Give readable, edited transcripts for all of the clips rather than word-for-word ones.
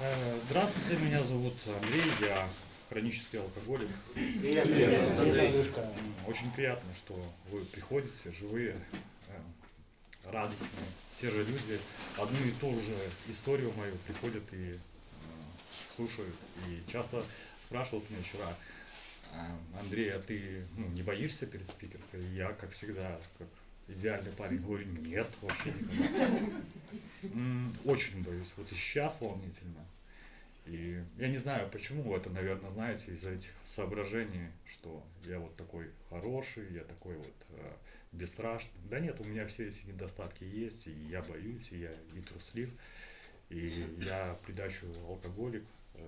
Здравствуйте, меня зовут Андрей, я хронический алкоголик. Привет, Привет, Андрей. Андрюшка. Очень приятно, что вы приходите, живые, радостные, те же люди, одну и ту же историю мою приходят и слушают. И часто спрашивают меня вчера: Андрей, а ты не боишься перед спикерской? И я, как всегда, как идеальный парень, говорю: нет, вообще никогда. Очень боюсь, вот и сейчас волнительно. И я не знаю почему, это, наверное, знаете, из-за этих соображений, что я вот такой хороший, я такой вот бесстрашный. Да нет, у меня все эти недостатки есть, и я боюсь, и я и труслив, и я в придачу алкоголик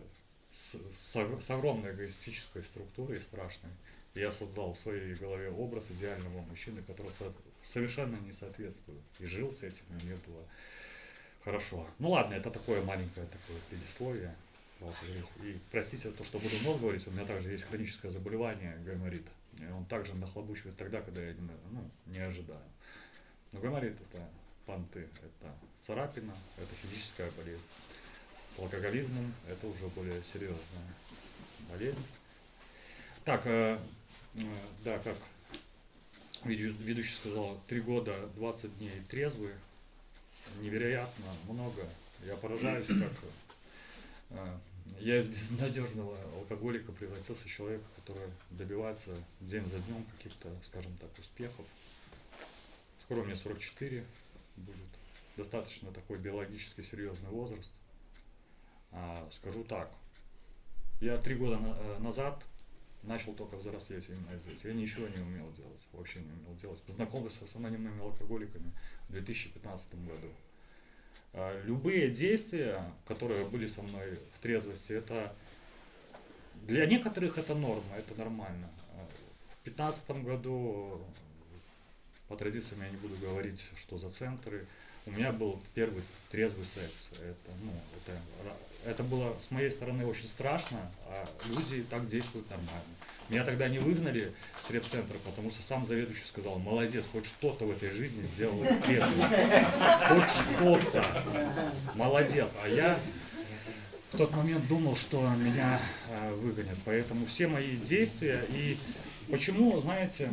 с огромной эгоистической структурой страшной. Я создал в своей голове образ идеального мужчины, который совершенно не соответствует. И жил с этим, и мне было хорошо. Ну ладно, это такое маленькое такое предисловие. И простите то, что буду нос говорить, у меня также есть хроническое заболевание гайморит. И он также нахлобучивает тогда, когда я не ожидаю. Но гайморит это понты, это царапина, это физическая болезнь. С алкоголизмом это уже более серьезная болезнь. Так, да, как ведущий сказал, 3 года, 20 дней трезвый, невероятно много. Я поражаюсь, как я из безнадежного алкоголика превратился в человека, который добивается день за днем каких-то, скажем так, успехов. Скоро мне 44 будет. Достаточно такой биологически серьезный возраст. Скажу так, я 3 года назад начал только взрослеть именно здесь. Я ничего не умел делать, вообще не умел делать. Познакомился с анонимными алкоголиками в 2015 году. Любые действия, которые были со мной в трезвости, это для некоторых это норма, это нормально. В 2015 году, по традициям я не буду говорить, что за центры, у меня был первый трезвый секс. Это было с моей стороны очень страшно, а люди так действуют нормально. Меня тогда не выгнали с репцентра, потому что сам заведующий сказал: молодец, хоть что-то в этой жизни сделал трезвым. Хоть что-то. Молодец. А я в тот момент думал, что меня выгонят. Поэтому все мои действия. И почему, знаете,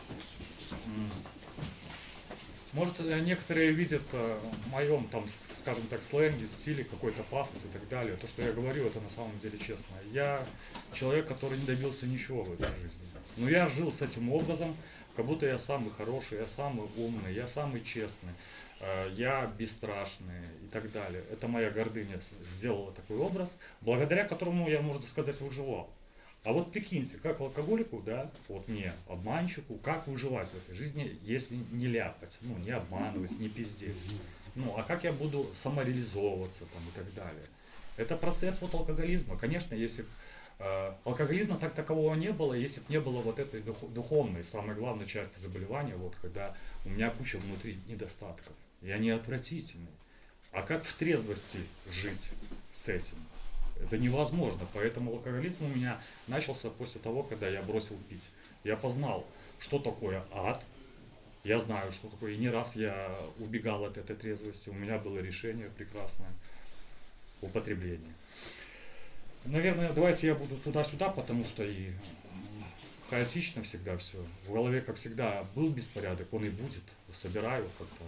может, некоторые видят в моем, там, скажем так, сленге, стиле какой-то пафос и так далее. То, что я говорю, это на самом деле честно. Я человек, который не добился ничего в этой жизни. Но я жил с этим образом, как будто я самый хороший, я самый умный, я самый честный, я бесстрашный и так далее. Это моя гордыня сделала такой образ, благодаря которому я, можно сказать, выживал. А вот прикиньте, как алкоголику, да, вот мне, обманщику, как выживать в этой жизни, если не ляпать, не обманывать, не пиздеть. А как я буду самореализовываться там и так далее. Это процесс вот алкоголизма. Конечно, если алкоголизма так такового не было, если бы не было вот этой духовной, самой главной части заболевания, вот когда у меня куча внутри недостатков, и они отвратительны. А как в трезвости жить с этим? Это невозможно, поэтому алкоголизм у меня начался после того, когда я бросил пить. Я познал, что такое ад, я знаю, что такое, и не раз я убегал от этой трезвости, у меня было решение прекрасное, употребление. Наверное, давайте я буду туда-сюда, потому что и хаотично всегда все. В голове, как всегда, был беспорядок, он и будет, собираю как-то.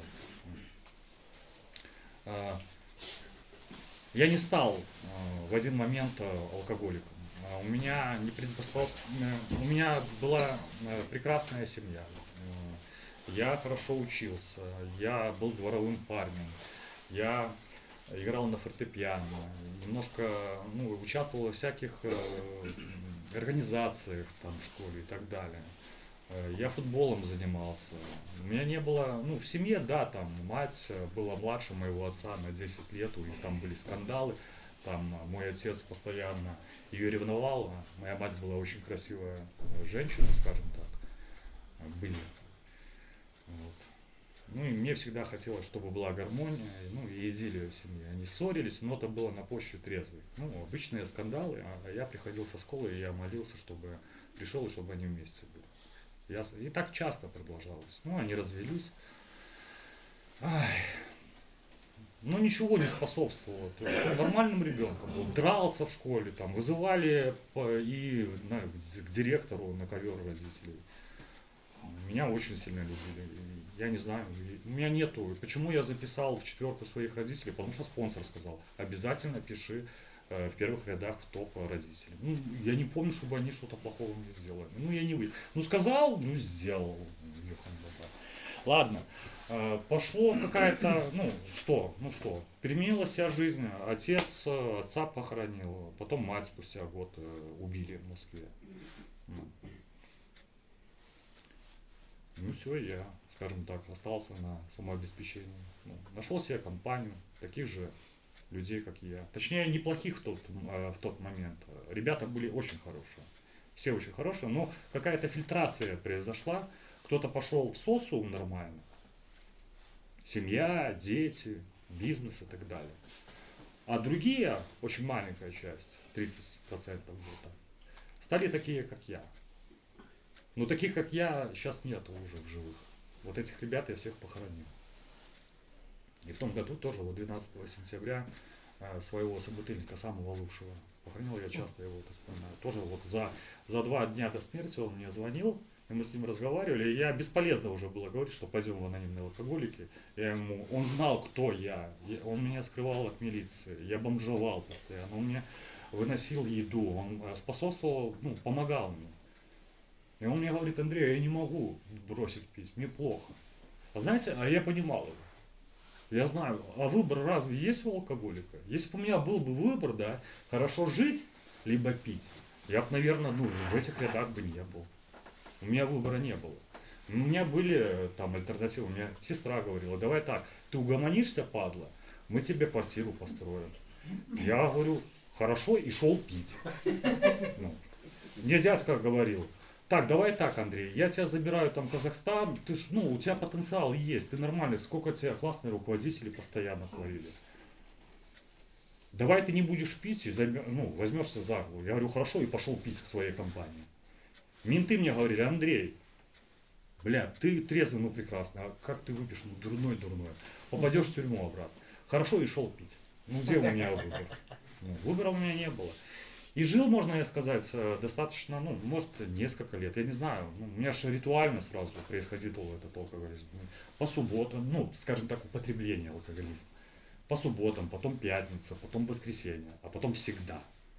Я не стал в один момент алкоголиком. У меня была прекрасная семья. Я хорошо учился, я был дворовым парнем, я играл на фортепиано, немножко участвовал во всяких организациях там, в школе и так далее. Я футболом занимался. У меня не было, в семье, да, там мать была младше моего отца на 10 лет, у них там были скандалы, там мой отец постоянно ее ревновал, моя мать была очень красивая женщина, скажем так, были. Вот. И мне всегда хотелось, чтобы была гармония, и идиллия в семье. Они ссорились, но это было на почве трезвой. Обычные скандалы, а я приходил со школы, и я молился, чтобы пришел, и чтобы они вместе были. И так часто продолжалось. Они развелись. ничего не способствовало. То есть он нормальным ребенком был, дрался в школе, там, вызывали к директору на ковер родителей. Меня очень сильно любили. Я не знаю, у меня нету. Почему я записал в 4 своих родителей? Потому что спонсор сказал, обязательно пиши в первых рядах в топ родителей. Ну, я не помню, чтобы они что-то плохого мне сделали. Ну, я не вы. Ну, сказал, ну, сделал. Ладно. Пошло какая-то, ну что, переменилась вся жизнь. Отца похоронил, потом мать спустя год убили в Москве. Ну все, я, скажем так, остался на самообеспечении. Нашел себе компанию, таких же людей, как и я. Точнее, неплохих в тот момент. Ребята были очень хорошие. Все очень хорошие, но какая-то фильтрация произошла. Кто-то пошел в социум нормально. Семья, дети, бизнес и так далее. А другие, очень маленькая часть, 30% где-то, стали такие, как я. Но таких, как я, сейчас нету уже в живых. Вот этих ребят я всех похоронил. И в том году тоже, вот 12 сентября, своего собутыльника, самого лучшего, похоронил, я часто его вспоминаю. Тоже вот за 2 дня до смерти он мне звонил, и мы с ним разговаривали, и я бесполезно уже было говорить, что пойдем в анонимные алкоголики. Он знал, кто я, он меня скрывал от милиции, я бомжевал постоянно, он мне выносил еду, он способствовал, помогал мне. И он мне говорит, Андрей, я не могу бросить пить, мне плохо. А знаете, я понимал его. Я знаю, а выбор разве есть у алкоголика? Если бы у меня был бы выбор, да, хорошо жить, либо пить, я бы, наверное, в этих рядах бы не был. У меня выбора не было. У меня были там альтернативы. У меня сестра говорила, давай так, ты угомонишься, падла, мы тебе квартиру построим. Я говорю, хорошо, и шел пить. Мне дядька говорил, так, давай так, Андрей, я тебя забираю там в Казахстан, ты ж, у тебя потенциал есть, ты нормальный, сколько тебя классные руководители постоянно творили. Давай ты не будешь пить и возьмешься за голову. Я говорю, хорошо, и пошел пить в своей компании. Менты мне говорили, Андрей, ты трезвый, прекрасно, а как ты выпьешь, дурной, попадешь в тюрьму обратно. Хорошо, и шел пить. Где у меня выбор? Выбора у меня не было. И жил, можно сказать, достаточно, может, несколько лет, я не знаю. У меня же ритуально сразу происходил этот алкоголизм. По субботам, скажем так, употребление алкоголизма. По субботам, потом пятница, потом воскресенье, а потом всегда.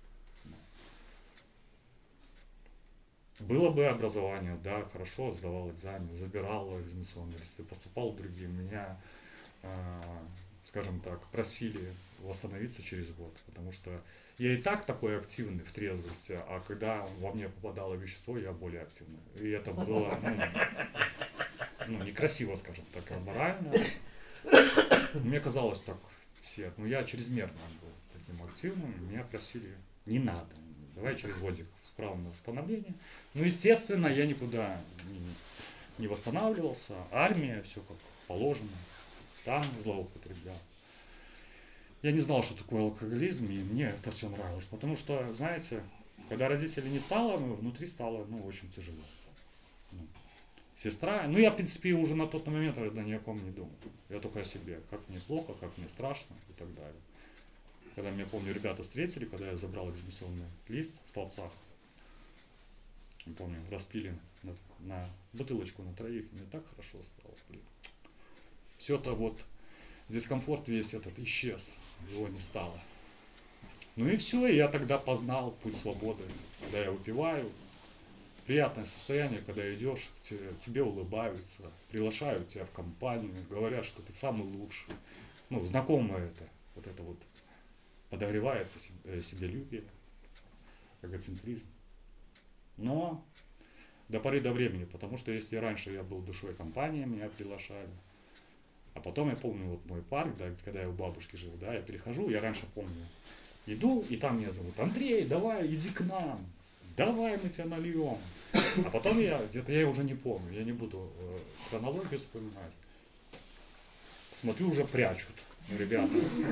Было бы образование, да, хорошо, сдавал экзамен, забирал экзаменационные листы, поступал к другим. Меня, скажем так, просили восстановиться через год, потому что я и так такой активный в трезвости, а когда во мне попадало вещество, я более активный. И это было, некрасиво, скажем так, морально. Мне казалось так все, я чрезмерно был таким активным, меня просили, не надо, давай через годик справа на восстановление. Естественно, я никуда не восстанавливался, армия, все как положено, там злоупотреблял. Я не знал, что такое алкоголизм, и мне это все нравилось, потому что, знаете, когда родителей не стало, внутри стало, очень тяжело. Сестра, я, в принципе, уже на тот момент ни о ком не думал. Я только о себе, как мне плохо, как мне страшно и так далее. Когда меня, помню, ребята встретили, когда я забрал экзаменационный лист в Столбцах, помню, распили на бутылочку на троих, мне так хорошо стало. Все это дискомфорт весь этот исчез, его не стало. И все, и я тогда познал путь свободы, когда я выпиваю. Приятное состояние, когда идешь, тебе улыбаются, приглашают тебя в компанию, говорят, что ты самый лучший. Знакомое это подогревается себелюбие, эгоцентризм. Но до поры до времени, потому что если раньше я был душой компании, меня приглашали, а потом я помню мой парк, да, когда я у бабушки жил, да, я перехожу, я раньше помню, иду, и там меня зовут, Андрей, давай, иди к нам, давай мы тебя нальем. А потом я уже не помню, я не буду хронологию вспоминать. Смотрю, уже прячут, ребята.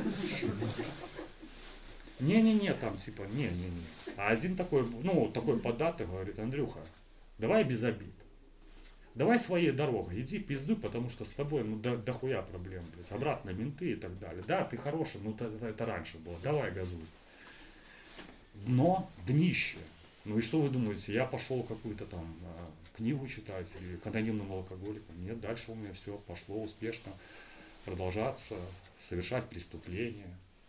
Не-не-не, там типа, не-не-не. А один такой податый говорит, Андрюха, давай без обид. Давай своей дорогой, иди пиздуй, потому что с тобой ну дохуя проблем, блядь, обратно менты и так далее. Да, ты хороший, но это раньше было, давай газуй. Но днище. Ну и что вы думаете, я пошел какую-то там книгу читать или к анонимным алкоголикам? Нет, дальше у меня все пошло успешно продолжаться, совершать преступления.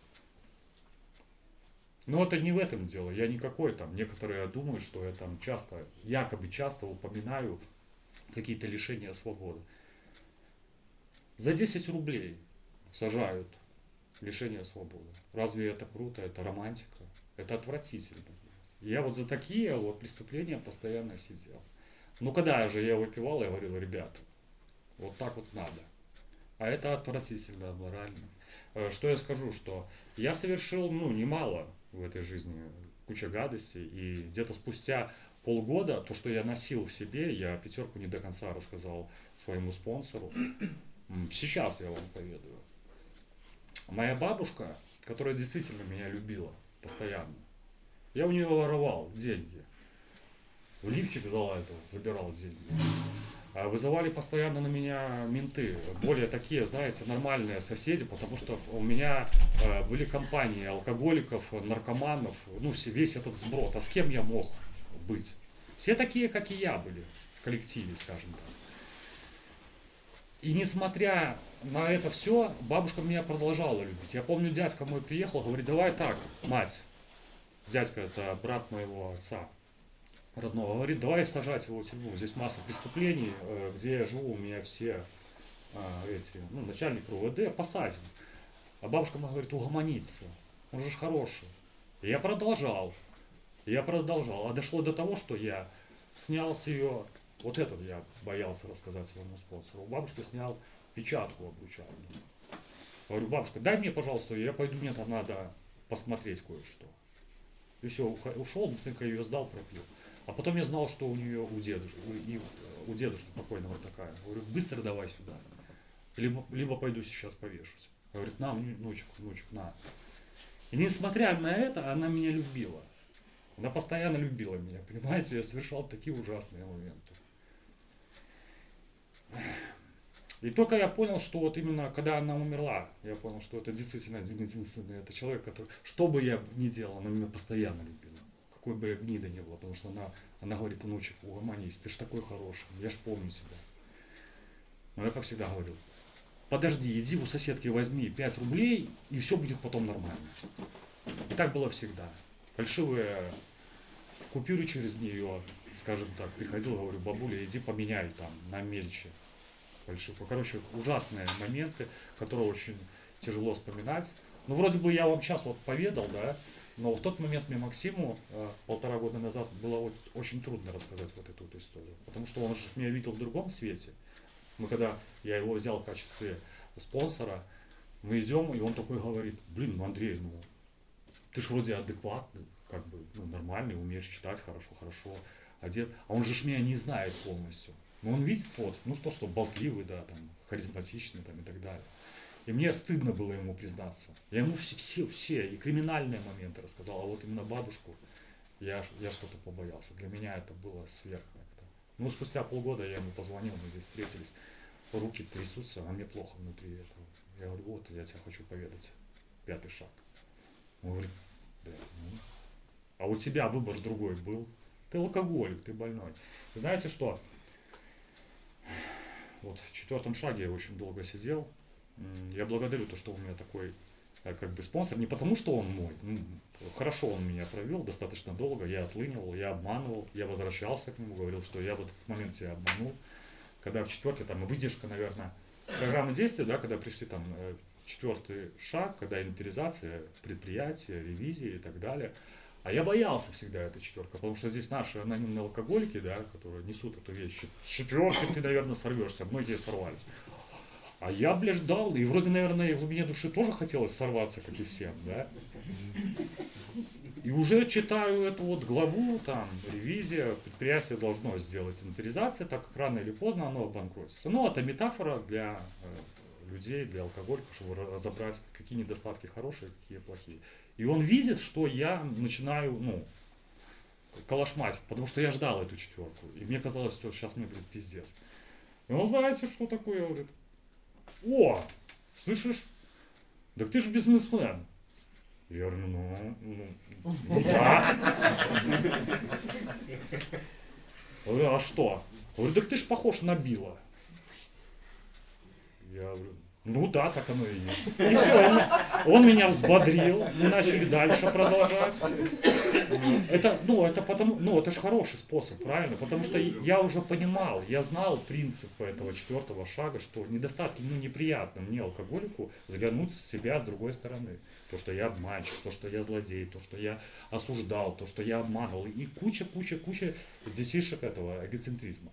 Но это не в этом дело. Я никакой там. Некоторые думают, что я там часто, якобы часто упоминаю какие-то лишения свободы. За 10 рублей сажают лишение свободы. Разве это круто? Это романтика? Это отвратительно. Я вот за такие вот преступления постоянно сидел. Ну когда же я выпивал, я говорил, ребята, вот так вот надо. А это отвратительно, морально. Что я скажу, что я совершил, ну, немало в этой жизни, куча гадостей, и где-то спустя полгода то, что я носил в себе, я пятерку не до конца рассказал своему спонсору. Сейчас я вам поведаю. Моя бабушка, которая действительно меня любила постоянно, я у нее воровал деньги. В лифчик залазил, забирал деньги. Вызывали постоянно на меня менты, более такие, знаете, нормальные соседи, потому что у меня были компании алкоголиков, наркоманов, ну весь этот сброд. А с кем я мог быть? Все такие, как и я были в коллективе, скажем так. И несмотря на это все, бабушка меня продолжала любить. Я помню, дядька мой приехал, говорит, давай так, мать, дядька это брат моего отца родного, говорит, давай сажать его в тюрьму. Здесь масса преступлений, где я живу, у меня все начальник РУВД, посадим. А бабушка моя говорит, угомониться, он же хороший. И я продолжал. А дошло до того, что я снял с ее, вот этот я боялся рассказать своему спонсору, у бабушки снял печатку обручальную. Говорю, бабушка, дай мне, пожалуйста, я пойду, мне там надо посмотреть кое-что. И все, ушел, быстренько ее сдал, пропил. А потом я знал, что у нее у дедушки покойного такая. Говорю, быстро давай сюда. Либо пойду сейчас повешусь. Говорит, на, внучек, на. И несмотря на это, она меня любила. Она постоянно любила меня, понимаете? Я совершал такие ужасные моменты. И только я понял, что вот именно когда она умерла, я понял, что это действительно единственный это человек, который, что бы я ни делал, она меня постоянно любила. Какой бы я гнида не было, потому что она говорит, внучек, угомонись, ты ж такой хороший, я ж помню тебя. Но я как всегда говорил, подожди, иди у соседки возьми 5 рублей, и все будет потом нормально. И так было всегда. Фальшивые купюры через нее, скажем так, приходил, говорю, бабуля, иди поменяй там на мельче. Фальшивку. Короче, ужасные моменты, которые очень тяжело вспоминать. Ну, вроде бы я вам сейчас вот поведал, да, но в тот момент мне Максиму 1,5 года назад было очень трудно рассказать вот эту вот историю. Потому что он же меня видел в другом свете. Мы когда я его взял в качестве спонсора, мы идем, и он такой говорит, блин, ну Андрей, ну ты же вроде адекватный, как бы, ну, нормальный, умеешь читать хорошо одет. А он же меня не знает полностью. Но он видит вот, ну что, болтливый, да, там, харизматичный, там, и так далее. И мне стыдно было ему признаться. Я ему все и криминальные моменты рассказал, а вот именно бабушку я что-то побоялся. Для меня это было сверх как-то. Ну, спустя полгода я ему позвонил, мы здесь встретились, руки трясутся, а мне плохо внутри этого. Я говорю, вот, я тебе хочу поведать 5-й шаг. Он говорит, блядь, ну, а у тебя выбор другой был. Ты алкоголик, ты больной. И знаете что? Вот в 4-м шаге я очень долго сидел. Я благодарю то, что у меня такой как бы спонсор. Не потому, что он мой. Хорошо он меня провел достаточно долго. Я отлынивал, я обманывал. Я возвращался к нему, говорил, что я вот в момент себя обманул. Когда в 4-й, там, выдержка, наверное, программы действия, да, когда пришли там 4-й шаг, когда инвентаризация предприятия, ревизия и так далее. А я боялся всегда этой 4-ки, потому что здесь наши анонимные алкоголики, да, которые несут эту вещь, с 4-ки ты, наверное, сорвешься, многие сорвались. А я, блядь, ждал, и вроде, наверное, в глубине души тоже хотелось сорваться, как и всем, да. И уже читаю эту вот главу, там, ревизия, предприятие должно сделать инвентаризацию, так как рано или поздно оно обанкротится. Ну, это метафора для людей, для алкоголиков, чтобы разобрать, какие недостатки хорошие, какие плохие. И он видит, что я начинаю, калашматить, потому что я ждал эту четверку. И мне казалось, что сейчас мне будет пиздец. И он, знаете, что такое? Говорит, о, слышишь, так ты же бизнесмен. Я говорю, ну да. Я говорю, а что? Я говорю, так ты же похож на Билла. Я говорю, ну да, так оно и есть. И все, он меня взбодрил, мы начали дальше продолжать. Это потому, это же хороший способ, правильно? Потому что я уже понимал, я знал принцип этого четвертого шага, что недостатки, неприятно мне, алкоголику, взглянуть с себя с другой стороны. То, что я обманщик, то, что я злодей, то, что я осуждал, то, что я обманывал. И куча детишек этого эгоцентризма.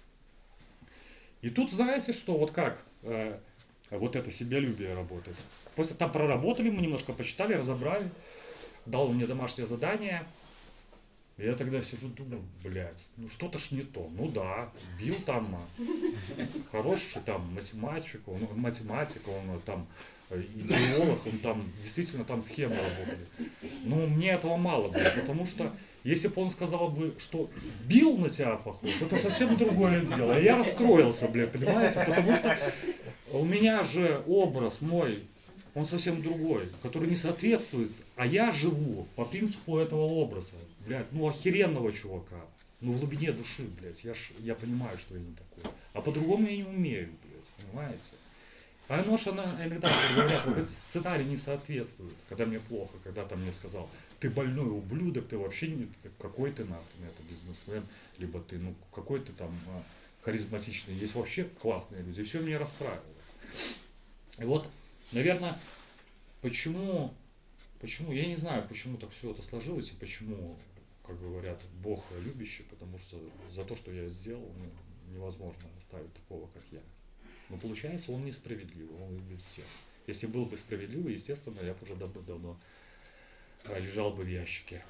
И тут знаете, что вот как вот это себялюбие работает. После там проработали, мы немножко почитали, разобрали, дал мне домашнее задание. И я тогда сижу, думаю, блядь, что-то ж не то. Ну да, Билл там хороший там математик, он там идеолог, он там действительно там схемы работали. Но мне этого мало было, потому что если бы он сказал бы, что Билл на тебя похож, это совсем другое дело. И я расстроился, блядь, понимаете, потому что у меня же образ мой, он совсем другой, который не соответствует, а я живу по принципу этого образа, блядь, охеренного чувака, в глубине души, блядь, я понимаю, что я не такой, а по-другому я не умею, блядь, понимаете? А она иногда говорят, вот этот сценарий не соответствует, когда мне плохо, когда там мне сказал, ты больной ублюдок, ты вообще не, какой ты нахрен, это бизнесмен, либо ты, какой ты там харизматичный, есть вообще классные люди, и все меня расстраивало. И вот, наверное, почему, я не знаю, почему так все это сложилось, и почему, как говорят, Бог любящий, потому что за то, что я сделал, невозможно оставить такого, как я. Но получается, он несправедливый, он любит всех. Если был бы справедливый, естественно, я бы уже давно лежал бы в ящике.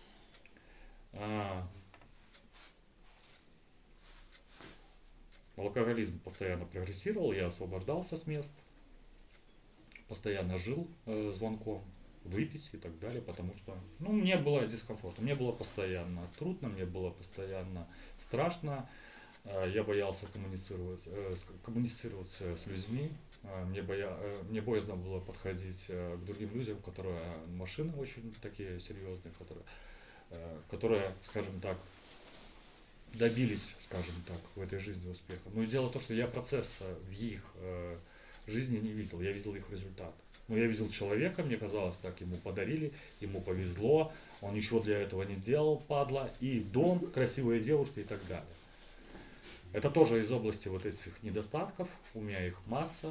Алкоголизм постоянно прогрессировал, я освобождался с мест, постоянно жил звонком, выпить и так далее, потому что мне было дискомфортно, мне было постоянно трудно, мне было постоянно страшно, я боялся коммуницировать с людьми, мне боязно было подходить к другим людям, которые машины очень такие серьезные, которые, скажем так, добились, скажем так, в этой жизни успеха. Но и дело в том, что я процесса в их жизни не видел, я видел их результат. Я видел человека, мне казалось, так ему подарили, ему повезло, он ничего для этого не делал, падла, и дом, красивая девушка и так далее. Это тоже из области вот этих недостатков, у меня их масса.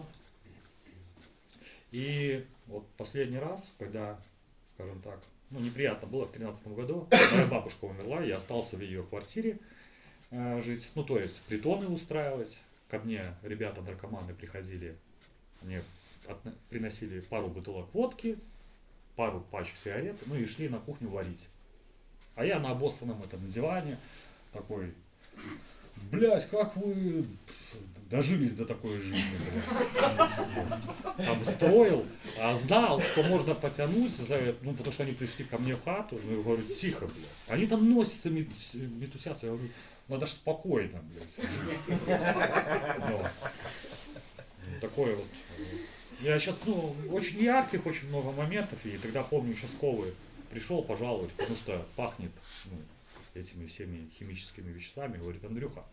И вот последний раз, когда, скажем так, неприятно было в 2013 году, моя бабушка умерла, я остался в ее квартире жить, то есть притоны устраивать. Ко мне ребята-наркоманы приходили, мне приносили пару бутылок водки, пару пачек сигарет, и шли на кухню варить. А я на обоссанном этом диване такой, блять, как вы дожились до такой жизни, блядь. Там строил, а знал, что можно потянуть за это, потому что они пришли ко мне в хату, я говорю, тихо, блядь. Они там носятся, метусятся, я говорю, надо же спокойно, блядь, жить. Такое вот. Я сейчас, очень ярких, очень много моментов, и тогда помню, участковый пришел пожаловать, потому что пахнет, этими всеми химическими веществами, говорит, Андрюха,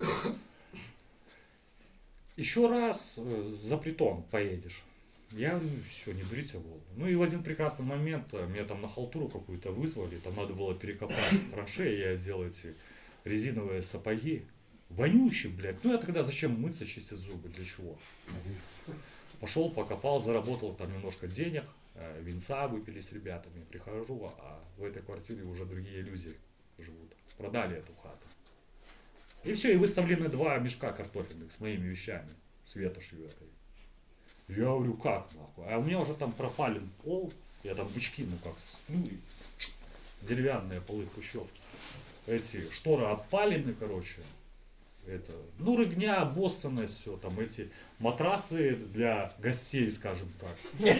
еще раз за притон поедешь. Я говорю, все, не дурите голову. И в один прекрасный момент меня там на халтуру какую-то вызвали, там надо было перекопать траншеи, я делал эти резиновые сапоги. Вонючие, блядь. Я тогда зачем мыться, чистить зубы, для чего? Пошел, покопал, заработал там немножко денег, винца выпили с ребятами. Прихожу, а в этой квартире уже другие люди живут. Продали эту хату. И все, и выставлены 2 мешка картофельных с моими вещами, с ветошью этой. Я говорю, как нахуй? А у меня уже там пропален пол, я там бычки, сплю, и деревянные полы хрущевки. Эти шторы отпалены, короче. это, ну, рыгня, Бостона, все, там эти матрасы для гостей, скажем так.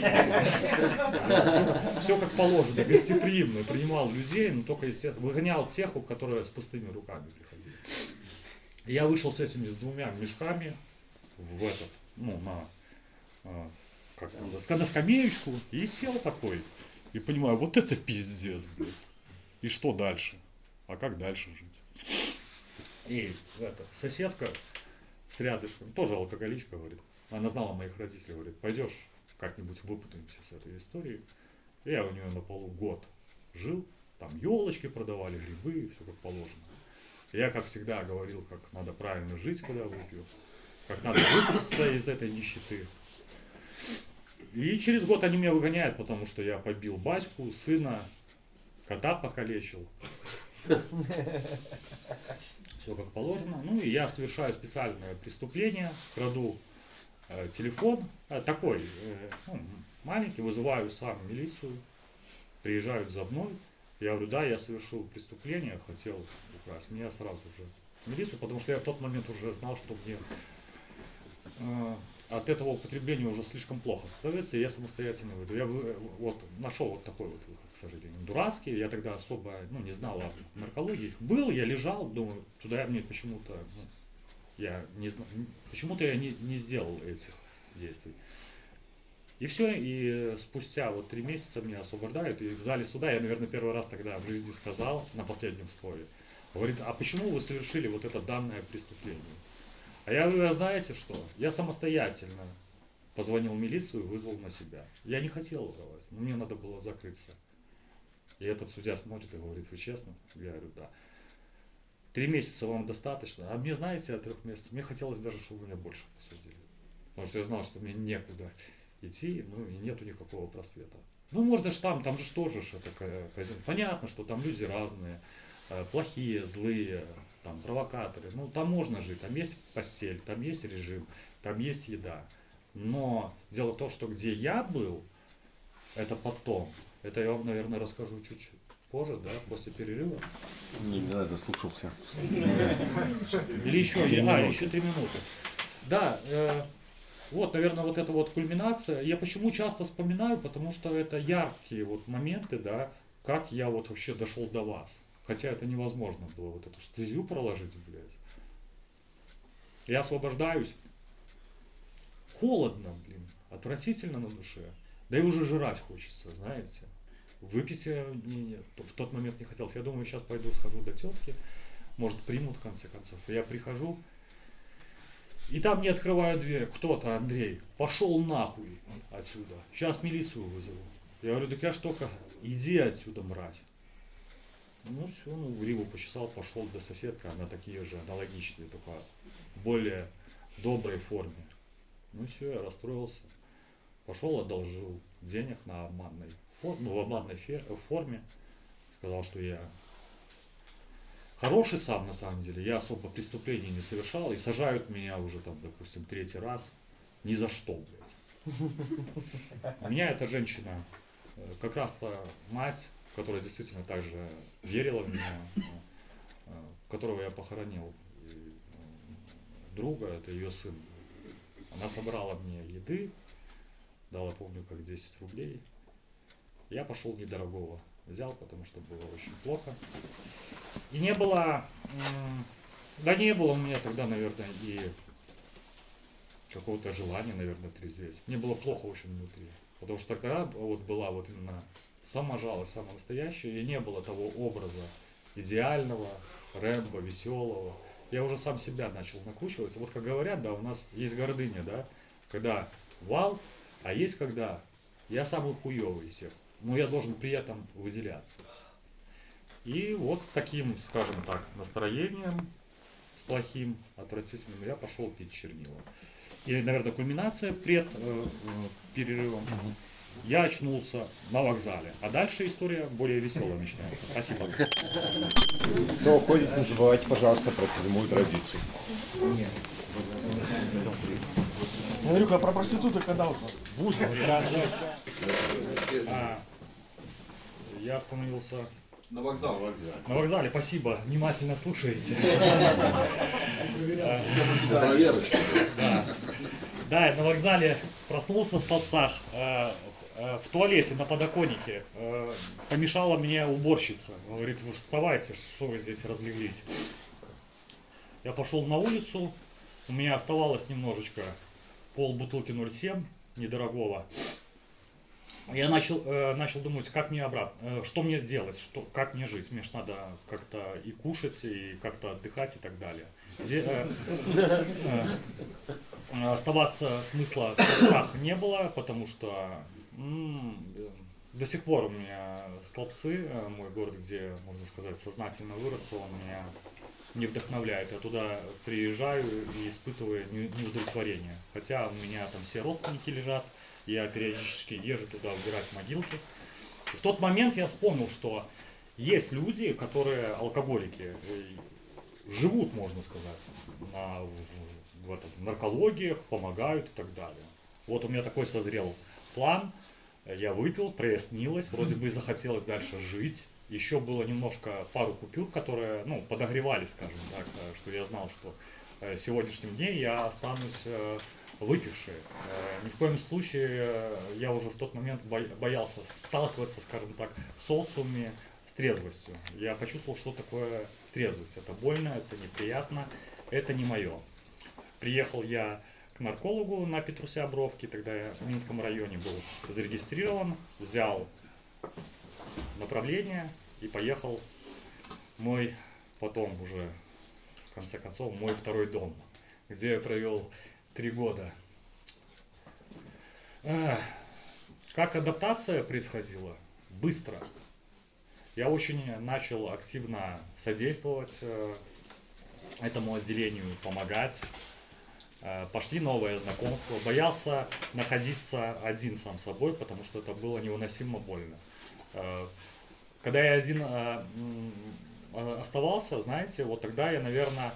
Все как положено, гостеприимно, принимал людей, но только выгонял тех, у которых с пустыми руками приходили. Я вышел с этими, с 2 мешками в этот, ну, на скамеечку и сел такой. И понимаю, вот это пиздец, блядь. И что дальше? А как дальше жить? И соседка с рядышком, тоже алкоголичка, говорит. Она знала моих родителей, говорит, пойдешь как-нибудь выпутаемся с этой историей. И я у нее на полу год жил, там елочки продавали, грибы, все как положено. Я, как всегда, говорил, как надо правильно жить, когда выпью, как надо выпуститься из этой нищеты. И через год они меня выгоняют, потому что я побил батьку, сына, кота покалечил. Все как положено. Ну и я совершаю специальное преступление, краду телефон, такой маленький, вызываю сам милицию, приезжают за мной. Я говорю, да, я совершил преступление, хотел украсть. Меня сразу же в милицию, потому что я в тот момент уже знал, что мне от этого употребления уже слишком плохо становится, и я самостоятельно выйду. Я вот нашел вот такой вот выход, к сожалению, дурацкий. Я тогда особо не знал о наркологии. Был, я лежал, думаю, туда мне почему-то, я не знаю, почему-то я не сделал этих действий. И все, и спустя вот 3 месяца меня освобождают, и в зале суда я, наверное, первый раз тогда в жизни сказал на последнем слове, говорит, а почему вы совершили вот это данное преступление? А я говорю, знаете что, я самостоятельно позвонил в милицию и вызвал на себя. Я не хотел воровать, но мне надо было закрыться. И этот судья смотрит и говорит, вы честно? Я говорю, да. 3 месяца вам достаточно? А мне, знаете, от 3 месяцев, мне хотелось даже, чтобы меня больше посадили. Потому что я знал, что мне некуда идти, ну и нету никакого просвета. Ну, можно же там же тоже это казино. Понятно, что там люди разные, плохие, злые, там провокаторы. Ну, там можно жить, там есть постель, там есть режим, там есть еда. Но дело в том, что где я был, это потом. Это я вам, наверное, расскажу чуть позже, да, после перерыва. Не надо, заслушался. Или еще 3 минуты. Да, вот, наверное, вот эта вот кульминация. Я почему часто вспоминаю, потому что это яркие вот моменты, да, как я вот вообще дошел до вас. Хотя это невозможно было, вот эту стезю проложить, блядь. Я освобождаюсь. Холодно, блин, отвратительно на душе. Да и уже жрать хочется, знаете. Выпить я в тот момент не хотелось. Я думаю, сейчас пойду схожу до тетки, может примут в конце концов. И я прихожу, и там мне открывают дверь. Кто-то, Андрей, пошел нахуй отсюда. Сейчас милицию вызову. Я говорю, так я ж только, иди отсюда, мразь. Ну все, гриву почесал, пошел до соседки, она такие же аналогичные, только в более доброй форме. Ну все, я расстроился. Пошел, одолжил денег на обманной форме, в обманной форме. Сказал, что я хороший сам на самом деле, я особо преступлений не совершал, и сажают меня уже там, допустим, 3-й раз. Ни за что, блядь. У меня эта женщина, как раз-то мать, которая действительно также верила в меня, которого я похоронил, друга, это ее сын. Она собрала мне еды, дала, помню, как 10 рублей. Я пошел недорогого взял, потому что было очень плохо. И не было, не было у меня тогда, наверное, и какого-то желания, наверное, трезветь. Мне было плохо очень внутри. Потому что тогда вот была вот именно сама жалость, самая настоящая, и не было того образа идеального, Рэмбо, веселого. Я уже сам себя начал накручивать. Вот как говорят, да, у нас есть гордыня, да, когда вау, а есть когда я самый хуёвый из всех, но я должен при этом выделяться. И вот с таким, скажем так, настроением, с плохим, отвратительным, я пошел пить чернила. И, наверное, кульминация пред перерывом. Я очнулся на вокзале. А дальше история более веселая начинается. Спасибо. Кто уходит, не забывайте, пожалуйста, про 7-ю традицию. Андрюха, а про проституток когда уже? Я остановился На вокзал. На вокзале, спасибо, внимательно слушаете. Проверочка. Да, я на вокзале проснулся в столбцах, в туалете на подоконнике. Помешала мне уборщица. Говорит, вы вставайте, что вы здесь разлеглись. Я пошел на улицу, у меня оставалось немножечко полбутылки 0,7 недорогого. Я начал думать, как мне обратно, что мне делать, как мне жить. Мне же надо как-то и кушать, и как-то отдыхать и так далее. Оставаться смысла в столбцах не было, потому что до сих пор у меня столбцы, мой город, где, можно сказать, сознательно вырос, он меня не вдохновляет. Я туда приезжаю и испытываю неудовлетворение. Хотя у меня там все родственники лежат, я периодически езжу туда убирать могилки. И в тот момент я вспомнил, что есть люди, которые алкоголики, живут, можно сказать, в наркологиях, помогают и так далее. Вот у меня такой созрел план. Я выпил, прояснилось, вроде бы захотелось дальше жить. Еще было немножко пару купюр, которые, подогревали, скажем так, что я знал, что сегодняшним днем я останусь выпивший. Ни в коем случае я уже в тот момент боялся сталкиваться, скажем так, в социуме с трезвостью. Я почувствовал, что такое трезвость. Это больно, это неприятно, это не мое. Приехал я к наркологу на Петруся-Бровке, тогда я в Минском районе был зарегистрирован, взял направление и поехал мой, потом уже, в конце концов, мой второй дом, где я провел 3 года. Как адаптация происходила? Быстро. Я очень начал активно содействовать этому отделению, помогать. Пошли новые знакомства. Боялся находиться один сам собой, потому что это было невыносимо больно. Когда я один оставался, знаете, вот тогда я, наверное,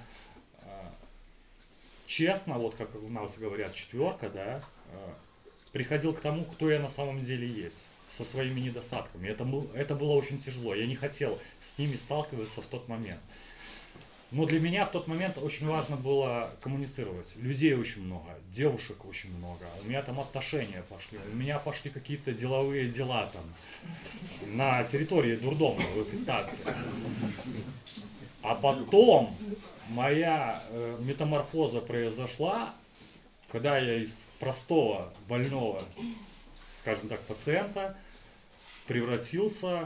честно, вот как у нас говорят, четверка, да, приходил к тому, кто я на самом деле есть, со своими недостатками. Это было очень тяжело. Я не хотел с ними сталкиваться в тот момент. Но для меня в тот момент очень важно было коммуницировать. Людей очень много, девушек очень много. У меня там отношения пошли. У меня пошли какие-то деловые дела там на территории дурдома, вы представьте. А потом моя метаморфоза произошла, когда я из простого больного, скажем так, пациента превратился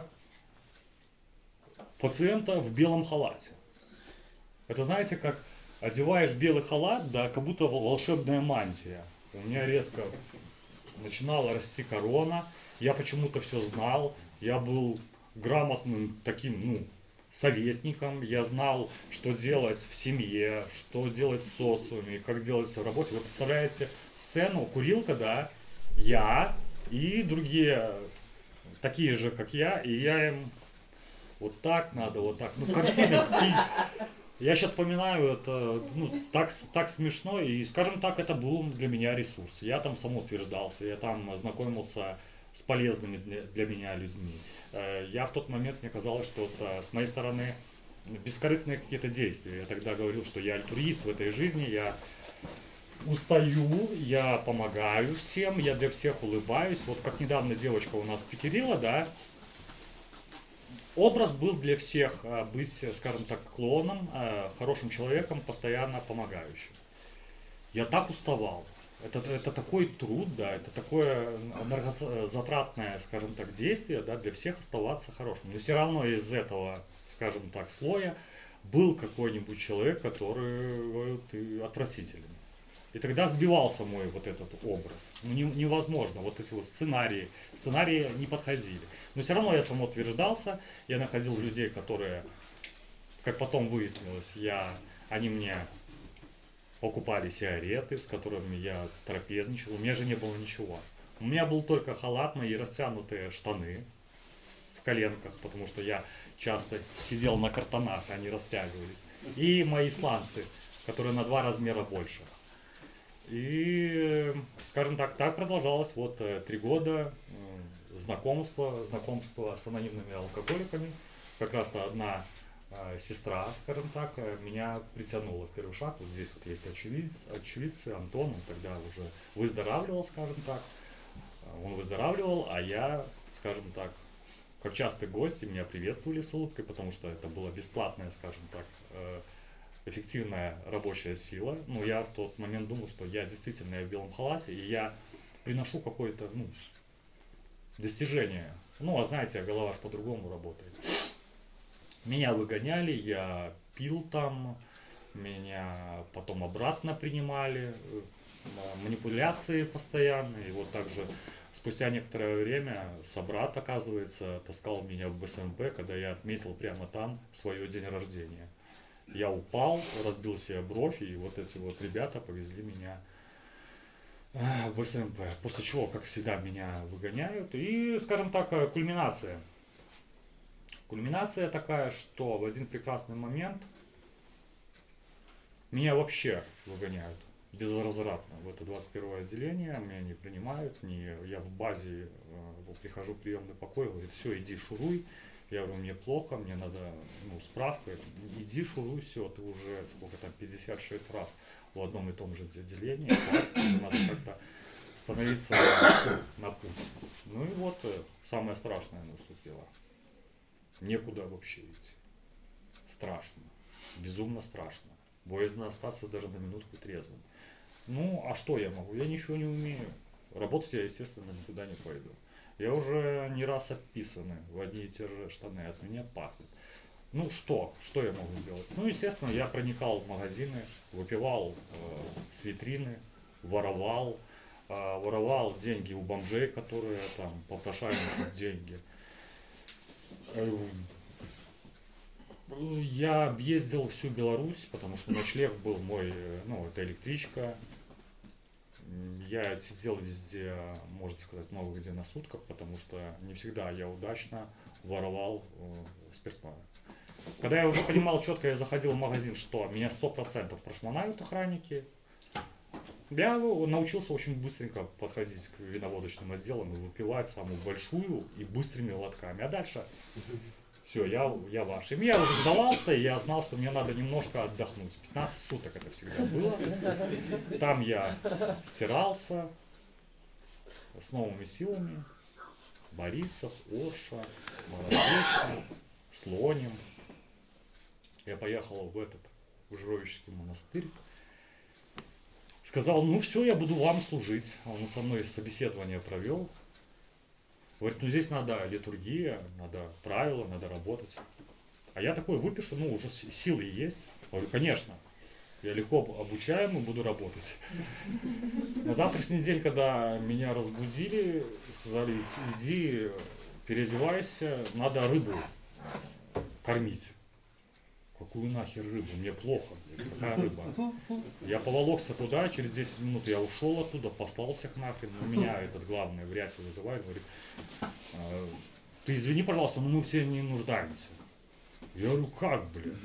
в пациента в белом халате. Это, знаете, как одеваешь белый халат, да, как будто волшебная мантия. У меня резко начинала расти корона, я почему-то все знал, я был грамотным таким, советником, я знал, что делать в семье, что делать в социуме, как делать в работе. Вы представляете сцену, курилка, да, я и другие, такие же, как я, и я им вот так надо, вот так, картины. Я сейчас вспоминаю, это так смешно, и, скажем так, это был для меня ресурс. Я там самоутверждался, я там знакомился с полезными для меня людьми. Я в тот момент, мне казалось, что это с моей стороны бескорыстные какие-то действия. Я тогда говорил, что я альтруист в этой жизни, я устаю, я помогаю всем, я для всех улыбаюсь. Вот как недавно девочка у нас спикерила, да, образ был для всех быть, скажем так, клоуном, хорошим человеком, постоянно помогающим. Я так уставал. Это такой труд, да, это такое энергозатратное, скажем так, действие, да, для всех оставаться хорошим. Но все равно из этого, скажем так, слоя был какой-нибудь человек, который говорит, ты отвратителен. И тогда сбивался мой вот этот образ. Невозможно, вот эти вот сценарии не подходили. Но все равно я самоутверждался, я находил людей, которые, как потом выяснилось, они мне покупали сигареты, с которыми я трапезничал. У меня же не было ничего. У меня был только халат, мои растянутые штаны в коленках, потому что я часто сидел на картонах, они растягивались. И мои сланцы, которые на 2 размера больше. И, скажем так продолжалось 3 года знакомства с анонимными алкоголиками. как раз-то одна сестра, скажем так, меня притянула в первый шаг. Вот здесь вот есть очевидцы, Антон, он тогда уже выздоравливал, скажем так. Он выздоравливал, а я, скажем так, как частый гость, меня приветствовали с улыбкой, потому что это была бесплатная, скажем так, эффективная рабочая сила. Но я в тот момент думал, что я действительно я в белом халате, и я приношу какое-то достижение. Ну, а знаете, голова ж по-другому работает. Меня выгоняли, я пил там, меня потом обратно принимали, манипуляции постоянные. И вот также спустя некоторое время собрат, оказывается, таскал меня в БСМП, когда я отметил прямо там свое день рождения. Я упал, разбил себе бровь, и вот эти вот ребята повезли меня в БСМП. После чего, как всегда, меня выгоняют. И, скажем так, кульминация. Кульминация такая, что в один прекрасный момент меня вообще выгоняют безвозвратно в это 21-е отделение, меня не принимают, я в базе прихожу в приемный покой, говорит, все, иди шуруй. Я говорю, мне плохо, мне надо справка, иди шуруй, все, ты уже сколько там 56 раз в одном и том же отделении, надо как-то становиться на путь. Ну и вот самое страшное наступило. Некуда вообще идти. Страшно. Безумно страшно. Боязно остаться даже на минутку трезвым. Ну, а что я могу? Я ничего не умею. Работать я, естественно, никуда не пойду. Я уже не раз описаны в одни и те же штаны. От меня пахнет. Ну, что я могу сделать? Ну, естественно, я проникал в магазины, выпивал с витрины, воровал деньги у бомжей, которые там попрошайничают деньги. Я объездил всю Беларусь, потому что ночлег был мой, это электричка. Я сидел везде, можно сказать, много где на сутках, потому что не всегда я удачно воровал спиртное. Когда я уже понимал четко, я заходил в магазин, что меня 100% прошмонают охранники, я научился очень быстренько подходить к виноводочным отделам и выпивать самую большую и быстрыми лотками. А дальше все, я ваш. И я уже сдавался, и я знал, что мне надо немножко отдохнуть. 15 суток это всегда было. Там я стирался с новыми силами. Борисов, Орша, Монастырь, Слоним. Я поехал в этот Жировический монастырь. Сказал, ну все, я буду вам служить. Он со мной собеседование провел. Говорит, ну здесь надо литургия, надо правила, надо работать. А я такой выпишу, уже силы есть. Говорю, конечно, я легко обучаемый, буду работать. На завтрашний день, когда меня разбудили, сказали, иди, переодевайся, надо рыбу кормить. Какую нахер рыбу? Мне плохо. Какая рыба? Я поволокся туда, через 10 минут я ушел оттуда, послал всех нахрен. Меня этот главный в рясе вызывает, говорит, ты извини, пожалуйста, но мы все не нуждаемся. Я говорю, как, блин?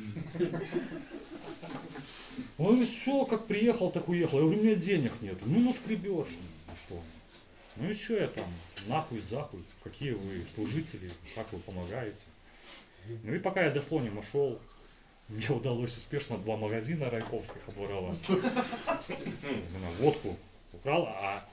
Он говорит, все, как приехал, так уехал. Я говорю, у меня денег нет. Ну скребешь. Ну что? Ну и что я там, нахуй, захуй, какие вы служители, как вы помогаете. Ну и пока я до Слонима шел, мне удалось успешно 2 магазина райковских обворовать. Водку украл, а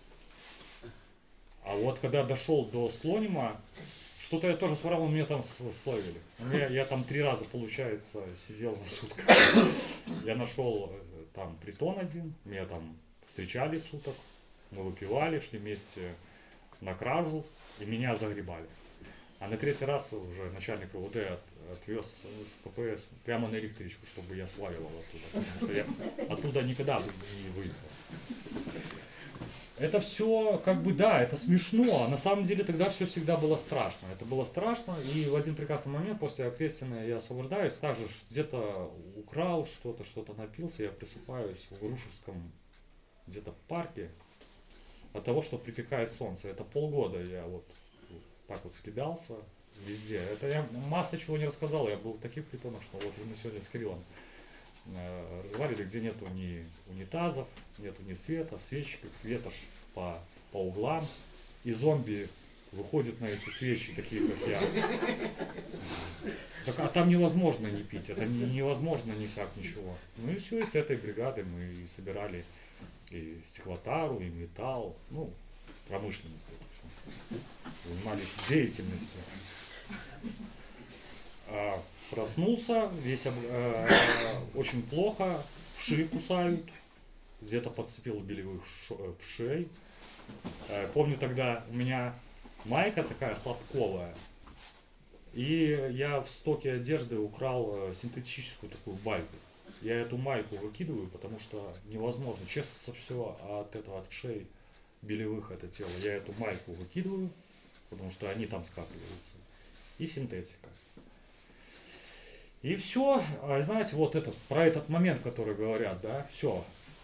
вот когда дошел до Слонима, что-то я тоже своровал, меня там словили. Я там 3 раза, получается, сидел на сутках. Я нашел там притон один, меня там встречали суток, мы выпивали, шли вместе на кражу, и меня загребали. А на 3-й раз уже начальник РУВД отвез с ППС прямо на электричку, чтобы я сваливал оттуда, потому что я оттуда никогда бы не выехал. Это все, да, это смешно, а на самом деле тогда все всегда было страшно. Это было страшно, и в один прекрасный момент после Окрестина я освобождаюсь, также где-то украл что-то напился, я просыпаюсь в Грушевском где-то парке от того, что припекает солнце. Это полгода я так скидался везде. Это я масса чего не рассказал, я был в таких притонах, что мы сегодня с Кириллом разговаривали, где нету ни унитазов, нету ни света, свечек, ветошь по углам, и зомби выходят на эти свечи, такие как я. Так, а там невозможно не пить, это невозможно никак, ничего. Ну и все, и с этой бригады мы и собирали и стеклотару, и металл, ну, промышленность. Занимались деятельностью. Проснулся, очень плохо, вши кусают, где-то подцепил белевых вшей. Помню, тогда у меня майка такая хлопковая, и я в стоке одежды украл синтетическую такую байку. Я эту майку выкидываю, потому что невозможно, чешется все от этого, от вшей белевых это тело. Я эту майку выкидываю, потому что они там скапливаются. И синтетика. И все, знаете, вот этот, про этот момент, который говорят, да, все,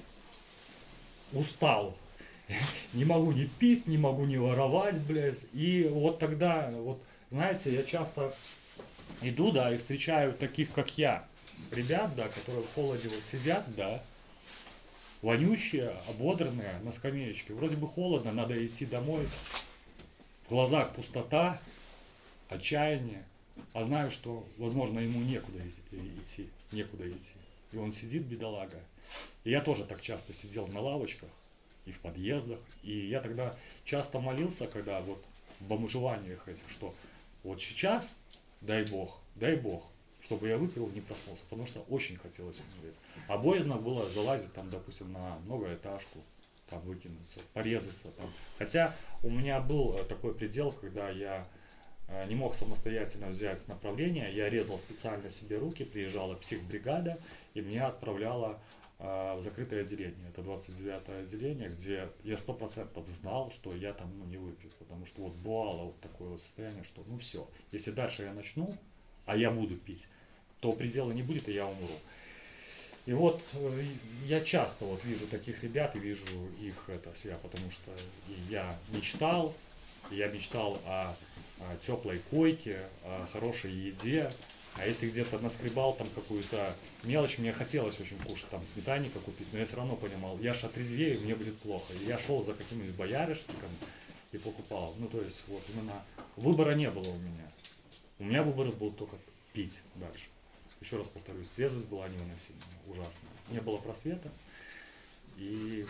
устал, не могу ни пить, не могу ни воровать, блядь, и вот тогда, вот, знаете, я часто иду, да, и встречаю таких, как я, ребят, да, которые в холоде вот сидят, да, вонючие, ободранные на скамеечке, вроде бы холодно, надо идти домой, в глазах пустота, отчаяние, а знаю, что, возможно, ему некуда идти. И он сидит, бедолага. И я тоже так часто сидел на лавочках и в подъездах. И я тогда часто молился, когда вот в бомжеваниях этих, что вот сейчас, дай Бог, чтобы я выпил и не проснулся. Потому что очень хотелось умереть. А боязно было залазить там, допустим, на многоэтажку, там выкинуться, порезаться там. Хотя у меня был такой предел, когда я не мог самостоятельно взять направление, я резал специально себе руки, приезжала психбригада и меня отправляла в закрытое отделение. Это 29-е отделение, где я 100% знал, что я там не выпью, потому что вот бывало вот такое вот состояние, что ну все, если дальше я начну, а я буду пить, то предела не будет и я умру. И вот я часто вот вижу таких ребят и вижу их это себя, потому что я мечтал о теплой койке, о хорошей еде. А если где-то наскребал там какую-то мелочь, мне хотелось очень кушать, там сметанника купить, но я все равно понимал, я ж отрезвею, мне будет плохо. И я шел за каким-нибудь боярышником и покупал. Ну то есть вот именно выбора не было у меня. У меня выбор был только пить дальше. Еще раз повторюсь, трезвость была невыносимая, ужасная. Не было просвета. И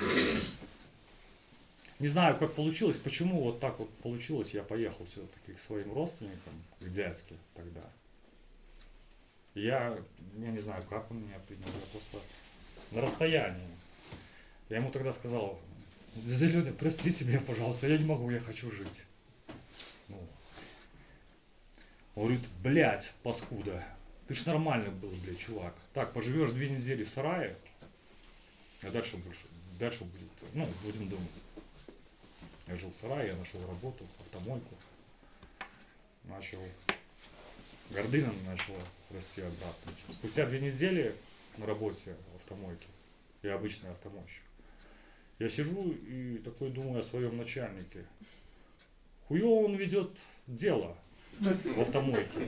не знаю, как получилось, почему вот так вот получилось, я поехал все-таки к своим родственникам, к дядьке тогда. Я не знаю, как он меня принял, я просто на расстоянии. Я ему тогда сказал: Зеленый, простите меня, пожалуйста, я не могу, я хочу жить. Ну. Он говорит: блядь, паскуда, ты ж нормальный был, блядь, чувак. Так, поживешь 2 недели в сарае, а дальше будет, ну, будем думать. Я жил в сарае, я нашел работу, автомойку. Гордыня начала расти обратно. Спустя 2 недели на работе в автомойке, я обычный автомойщик, я сижу и такой думаю о своем начальнике. Хуёво он ведет дело в автомойке.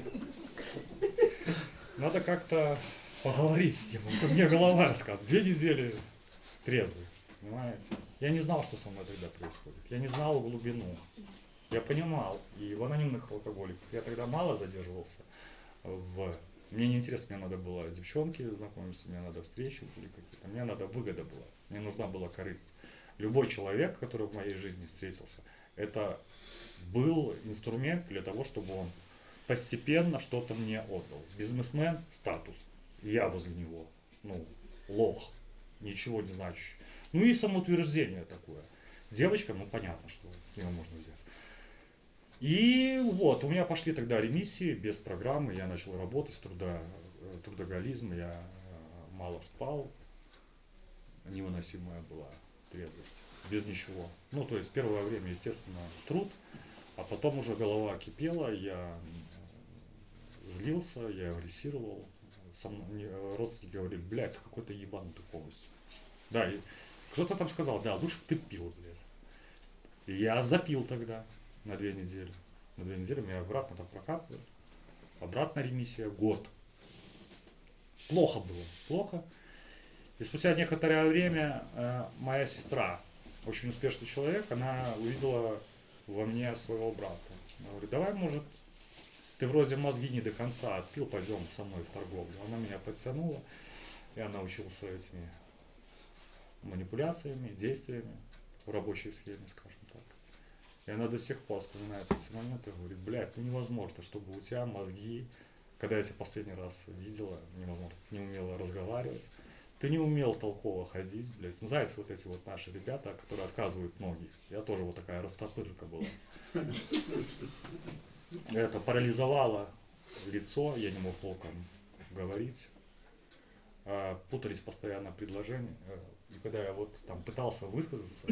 Надо как-то поговорить с ним. Мне голова рассказывает. 2 недели трезвый. Понимаете? Я не знал, что со мной тогда происходит. Я не знал глубину. Я понимал. И в анонимных алкоголиках я тогда мало задерживался. Мне не интересно, мне надо было девчонки знакомиться, мне надо встречи были какие-то. Мне надо выгода была. Мне нужна была корысть. Любой человек, который в моей жизни встретился, это был инструмент для того, чтобы он постепенно что-то мне отдал. Бизнесмен – статус. Я возле него. Ну, лох. Ничего не значащий. Ну и самоутверждение такое. Девочка, ну понятно, что его можно взять. И вот, у меня пошли тогда ремиссии без программы, я начал работать, трудоголизм, я мало спал, невыносимая была трезвость, без ничего. Ну, то есть первое время, естественно, труд, а потом уже голова кипела, я злился, я агрессировал, родственники говорили: блядь, ты какой-то ебанутый полностью. Да, и кто-то там сказал: да, лучше бы ты пил, блядь. И я запил тогда на 2 недели. На 2 недели меня обратно там прокапывают. Обратно ремиссия, год. Плохо было, плохо. И спустя некоторое время моя сестра, очень успешный человек, она увидела во мне своего брата. Она говорит: давай, может, ты вроде мозги не до конца отпил, пойдем со мной в торговлю. Она меня подтянула, я научился этими манипуляциями, действиями в рабочей схеме, скажем так. И она до сих пор вспоминает эти моменты и говорит, блядь, ну невозможно, чтобы у тебя мозги, когда я тебя последний раз видела, невозможно, ты не умела разговаривать, ты не умел толково ходить, блядь. Ну, знаете, вот эти вот наши ребята, которые отказывают ноги. Я тоже вот такая растопырка была. Это парализовало лицо, я не мог толком говорить. Путались постоянно предложения. И когда я вот там пытался высказаться,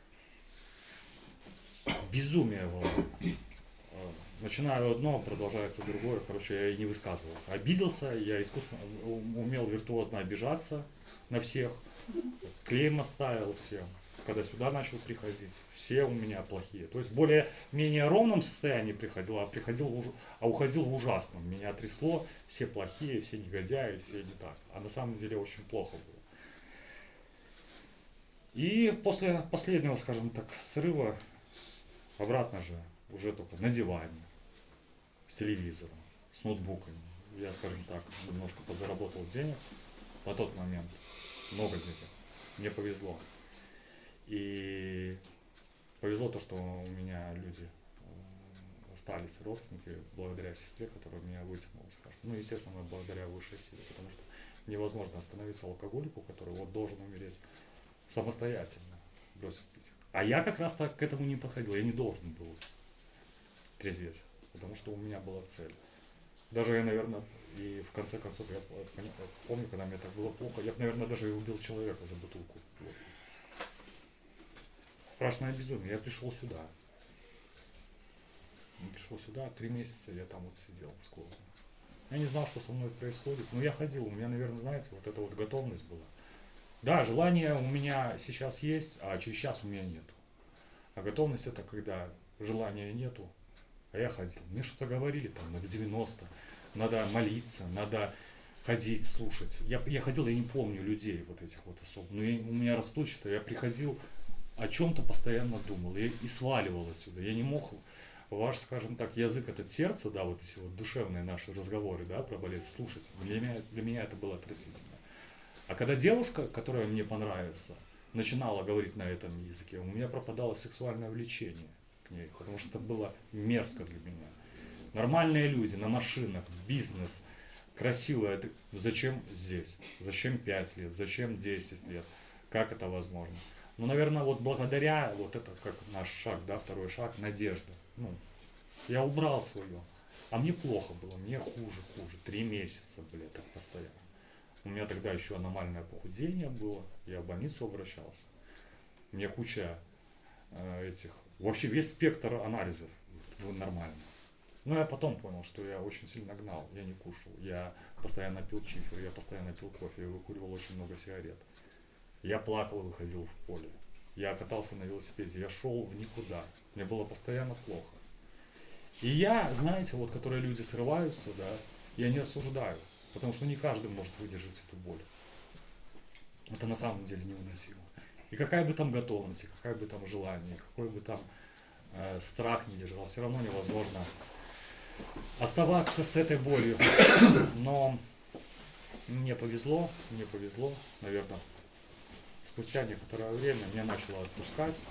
безумие было. Начинаю одно, продолжается другое. Короче, я и не высказывался. Обиделся, я искусственно умел виртуозно обижаться на всех. Клейм оставил всем. Когда сюда начал приходить, все у меня плохие. То есть в более-менее ровном состоянии приходил, а уходил в ужасном. Меня трясло, все плохие, все негодяи, все не так. А на самом деле очень плохо было. И после последнего, скажем так, срыва, обратно же, уже только на диване, с телевизором, с ноутбуками. Я, скажем так, немножко подзаработал денег на тот момент. Много денег. Мне повезло. И повезло то, что у меня люди остались, родственники, благодаря сестре, которая меня вытянула, скажем. Ну, естественно, благодаря высшей силе, потому что невозможно остановиться алкоголику, который вот должен умереть самостоятельно, бросить пить. А я как раз так к этому не подходил, я не должен был трезветь, потому что у меня была цель. Даже я, наверное, и в конце концов, я помню, когда мне так было плохо, я, наверное, даже и убил человека за бутылку водки. Страшное безумие. Я пришел сюда. 3 месяца я там вот сидел сколько. Я не знал, что со мной происходит, но я ходил, у меня, наверное, знаете, вот эта вот готовность была. Да, желание у меня сейчас есть, а через час у меня нету. А готовность это когда желания нету, а я ходил. Мне что-то говорили, там, надо 90, надо молиться, надо ходить, слушать. Я ходил, я не помню людей вот этих вот особо. Но у меня расплывчато, я приходил, о чем-то постоянно думал и сваливал отсюда. Я не мог, ваш, скажем так, язык этот сердца, да, вот эти вот душевные наши разговоры, да, про болезнь, слушать. Для меня это было отвратительно. А когда девушка, которая мне понравится, начинала говорить на этом языке, у меня пропадало сексуальное влечение к ней, потому что это было мерзко для меня. Нормальные люди на машинах, бизнес, красивые, зачем здесь? Зачем 5 лет? Зачем 10 лет? Как это возможно? Ну, наверное, вот благодаря, вот это как наш шаг, да, второй шаг, надежда. Ну, я убрал свое. А мне плохо было, мне хуже. 3 месяца, блядь, так постоянно. У меня тогда еще аномальное похудение было, я в больницу обращался. У меня куча этих, вообще весь спектр анализов нормально. Но я потом понял, что я очень сильно гнал, я не кушал. Я постоянно пил чифер, я постоянно пил кофе, я выкуривал очень много сигарет. Я плакал, выходил в поле. Я катался на велосипеде, я шел в никуда. Мне было постоянно плохо. И я, знаете, вот, которые люди срываются, да, я не осуждаю. Потому что не каждый может выдержать эту боль. Это на самом деле невыносимо. И какая бы там готовность, и какое бы там желание, какой бы там страх не держал, все равно невозможно оставаться с этой болью. Но мне повезло, наверное, спустя некоторое время меня начало отпускать.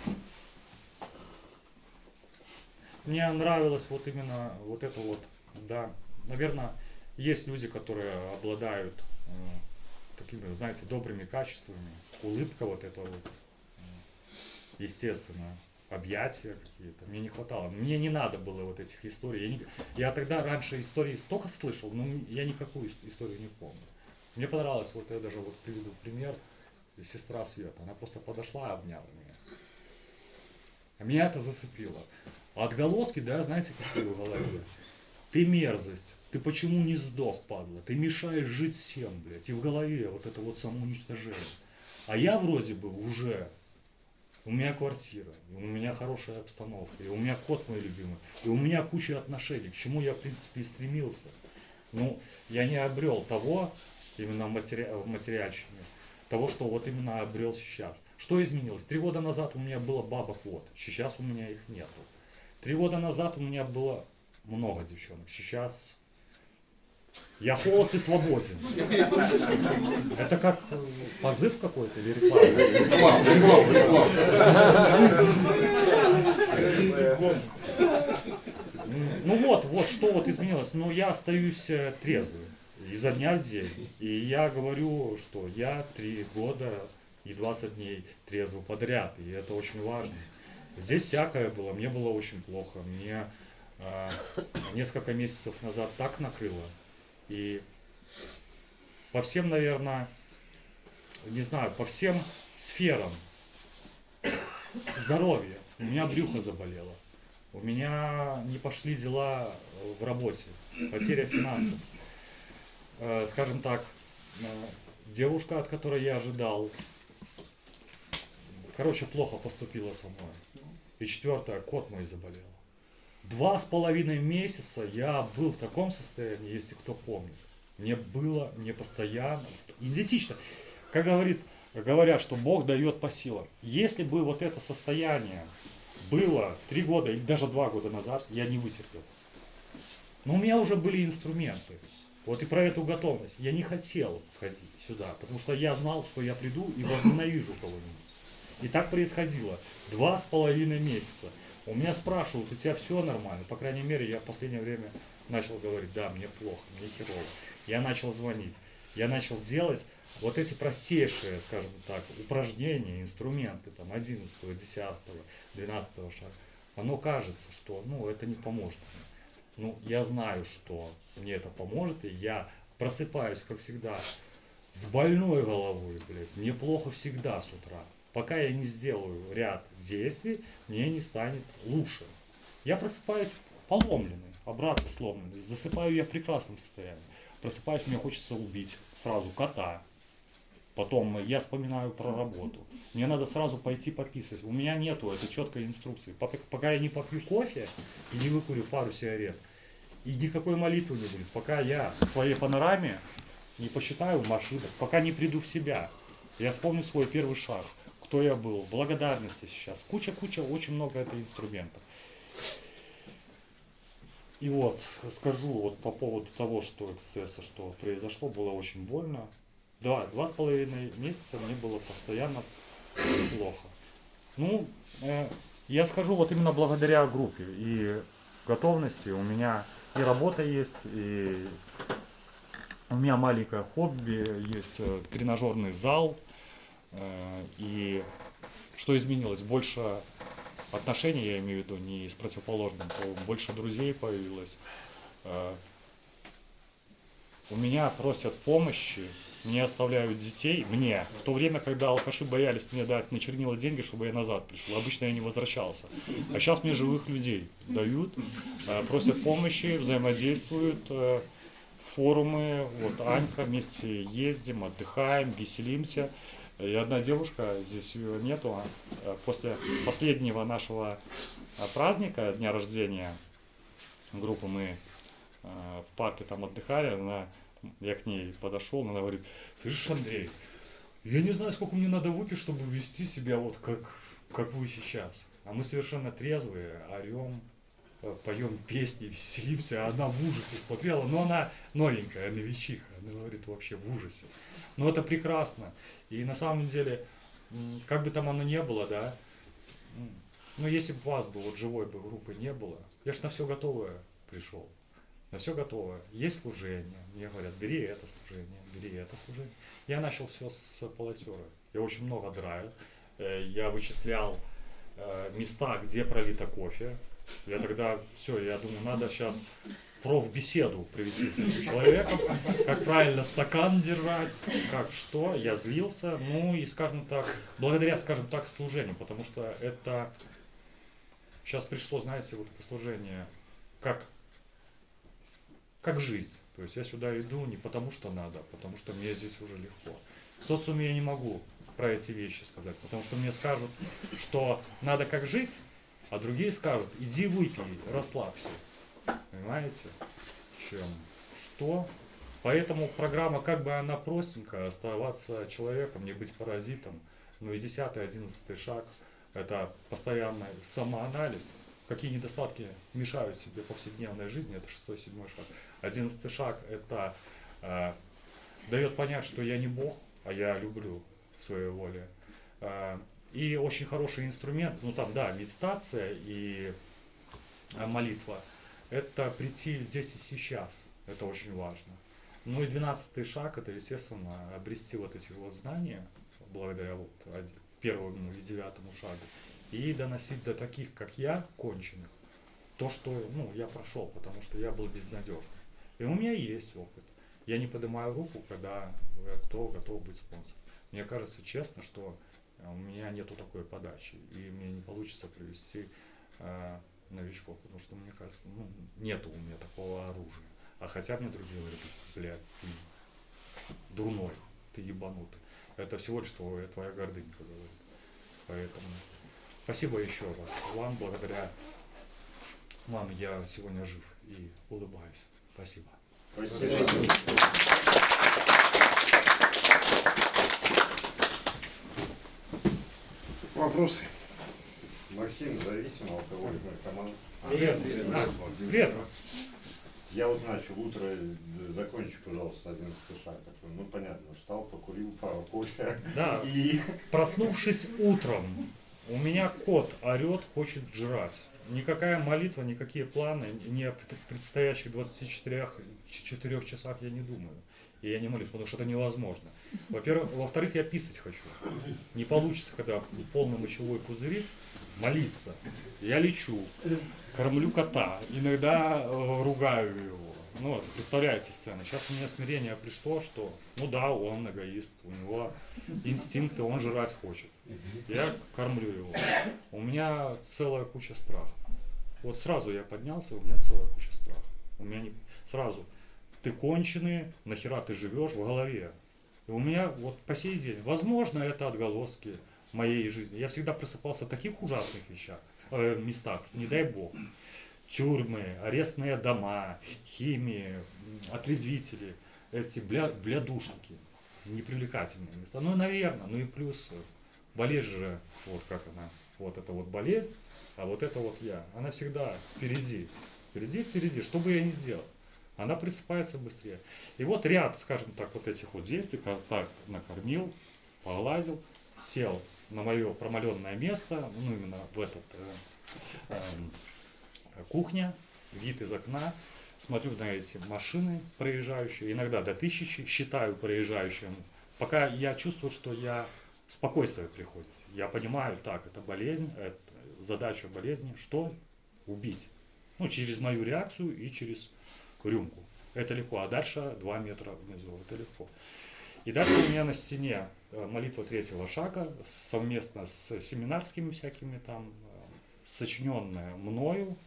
Мне нравилось вот именно вот это вот, да, наверное, есть люди, которые обладают такими, знаете, добрыми качествами, улыбка вот эта вот, естественно, объятия какие-то. Мне не хватало, мне не надо было вот этих историй. Я тогда раньше истории столько слышал, но я никакую историю не помню. Мне понравилось, вот я даже вот приведу пример, сестра Света, она просто подошла и обняла меня. А меня это зацепило. А отголоски, да, знаете, какие в голове? Ты мерзость. Ты почему не сдох, падла? Ты мешаешь жить всем, блядь. И в голове вот это вот самоуничтожение. А я вроде бы уже, у меня квартира, и у меня хорошая обстановка, и у меня кот мой любимый, и у меня куча отношений, к чему я, в принципе, и стремился. Ну, я не обрел того, именно в материальщине, того, что вот именно обрел сейчас. Что изменилось? 3 года назад у меня было бабок вот, сейчас у меня их нету. 3 года назад у меня было много девчонок. Сейчас я холост и свободен. Это как позыв какой-то или реклама? Ну вот что вот изменилось. Но я остаюсь трезвым изо дня в день. И я говорю, что я 3 года и 20 дней трезвый подряд. И это очень важно. Здесь всякое было. Мне было очень плохо. Мне несколько месяцев назад так накрыло. И по всем, наверное, не знаю, по всем сферам здоровья. У меня брюхо заболело. У меня не пошли дела в работе. Потеря финансов. Скажем так, девушка, от которой я ожидал, плохо поступила со мной. И 4, кот мой заболел. 2,5 месяца я был в таком состоянии, если кто помнит. Мне постоянно, идентично. Как говорят, что Бог дает по силам. Если бы вот это состояние было 3 года или даже 2 года назад, я не вытерпел. Но у меня уже были инструменты. Вот и про эту готовность. Я не хотел входить сюда, потому что я знал, что я приду и возненавижу кого-нибудь. И так происходило 2,5 месяца. У меня спрашивают, у тебя все нормально? По крайней мере, я в последнее время начал говорить, да, мне плохо, мне херово. Я начал звонить, я начал делать вот эти простейшие, скажем так, упражнения, инструменты, там, 11, 10, 12 шага. Оно кажется, что, это не поможет мне. Я знаю, что мне это поможет, и я просыпаюсь, как всегда, с больной головой, блядь. Мне плохо всегда с утра. Пока я не сделаю ряд действий, мне не станет лучше. Я просыпаюсь поломленный, обратно сломленный. Засыпаю я в прекрасном состоянии. Просыпаюсь, мне хочется убить сразу кота. Потом я вспоминаю про работу. Мне надо сразу пойти пописать. У меня нету этой четкой инструкции. Пока я не попью кофе и не выкурю пару сигарет, и никакой молитвы не будет. Пока я в своей панораме не посчитаю маршрутов, пока не приду в себя. Я вспомню свой первый шаг. Кто я был. Благодарности сейчас. Куча, очень много это инструментов. И вот скажу вот по поводу того, что эксцесса, что произошло, было очень больно. Да, 2,5 месяца мне было постоянно плохо. Я скажу вот именно благодаря группе и готовности. У меня и работа есть, и у меня маленькое хобби, есть тренажерный зал. И что изменилось? Больше отношений, я имею в виду, не с противоположным полом, больше друзей появилось. У меня просят помощи, мне оставляют детей, в то время, когда алкаши боялись мне дать на чернила деньги, чтобы я назад пришел, обычно я не возвращался. А сейчас мне живых людей дают, просят помощи, взаимодействуют, форумы, вот Анька, вместе ездим, отдыхаем, веселимся. И одна девушка, здесь ее нету, после последнего нашего праздника, дня рождения группы, мы в парке там отдыхали, я к ней подошел, она говорит, слышишь, Андрей, я не знаю, сколько мне надо выпить, чтобы вести себя вот как вы сейчас. А мы совершенно трезвые, орем, поем песни, веселимся, а она в ужасе смотрела, но она новенькая, новичиха, она говорит вообще в ужасе. Но это прекрасно. И на самом деле, как бы там оно ни было, да, если бы вас бы, вот живой бы группы не было, я ж на все готовое пришел. На все готово. Есть служение. Мне говорят, бери это служение, бери это служение. Я начал все с полотера. Я очень много драю. Я вычислял места, где пролито кофе. Я тогда, я думаю, надо сейчас профбеседу провести с этим человеком, как правильно стакан держать, как что. Я злился, и, скажем так, благодаря, служению, потому что это сейчас пришло, знаете, вот это служение как жизнь. То есть я сюда иду не потому, что надо, а потому что мне здесь уже легко. В социуме я не могу про эти вещи сказать, потому что мне скажут, что надо как жить, а другие скажут, иди выпей, расслабься. Понимаете? Что? Поэтому программа, как бы она простенькая, оставаться человеком, не быть паразитом. И 10-й, 11-й шаг, это постоянный самоанализ. какие недостатки мешают себе повседневной жизни, это 6-7 шаг. 11 шаг это дает понять, что я не Бог, а я люблю в своей воле. И очень хороший инструмент, ну там, да, медитация и молитва, это прийти здесь и сейчас, это очень важно. Ну и 12-й шаг, это, естественно, обрести вот эти вот знания, благодаря вот первому и 9-му шагу, и доносить до таких, как я, конченых, то, что, ну, я прошел, потому что я был безнадежным. И у меня есть опыт. Я не поднимаю руку, когда кто готов быть спонсором. Мне кажется честно, что у меня нету такой подачи, и мне не получится привести новичков, потому что, мне кажется, ну, нету у меня такого оружия. А хотя мне другие говорят, блядь, ты дурной, ты ебанутый. Это всего лишь твоя гордыня, как говорят. Поэтому спасибо еще раз вам, благодаря вам я сегодня жив и улыбаюсь. Спасибо. Вопросы? Максим, зависимый алкоголик, наркоман. Привет. Привет. Я вот начал утро, закончи, пожалуйста, 11-й шаг. Такой, ну понятно, встал, покурил пару кофе. Да. И Проснувшись утром, у меня кот орет, хочет жрать. Никакая молитва, никакие планы, ни о предстоящих 24 часах я не думаю. И я не молюсь, потому что это невозможно. Во-вторых, я писать хочу. Не получится, когда полный мочевой пузырь, молиться. Я лечу, кормлю кота, иногда ругаю его. Ну, вот, представляете сцену. Сейчас у меня смирение пришло, что, ну да, он эгоист, у него инстинкты, он жрать хочет. Я кормлю его. У меня целая куча страха. Вот сразу я поднялся, у меня целая куча страха. У меня не... сразу, ты конченый, нахера ты живешь в голове. И у меня вот по сей день, возможно, это отголоски моей жизни. Я всегда просыпался в таких ужасных местах, не дай бог. Тюрьмы, арестные дома, химии, отрезвители, эти блядушники, непривлекательные места. Ну, наверное, ну и плюс болезнь же, вот как она, вот это вот болезнь, а вот это вот я. Она всегда впереди, впереди, что бы я ни делал. Она просыпается быстрее. И вот ряд, скажем так, вот этих вот действий, так накормил, погладил, сел на мое промаленное место, ну именно в этот кухня, вид из окна, смотрю на эти машины проезжающие, иногда до 1000 считаю проезжающим, пока я чувствую, что спокойствие приходит. Я понимаю, так, это болезнь, это задача болезни, что? Убить. Ну, через мою реакцию и через рюмку. Это легко. А дальше 2 метра внизу. Это легко. И дальше у меня на стене молитва 3-го шага, совместно с семинарскими всякими там, сочиненная мною.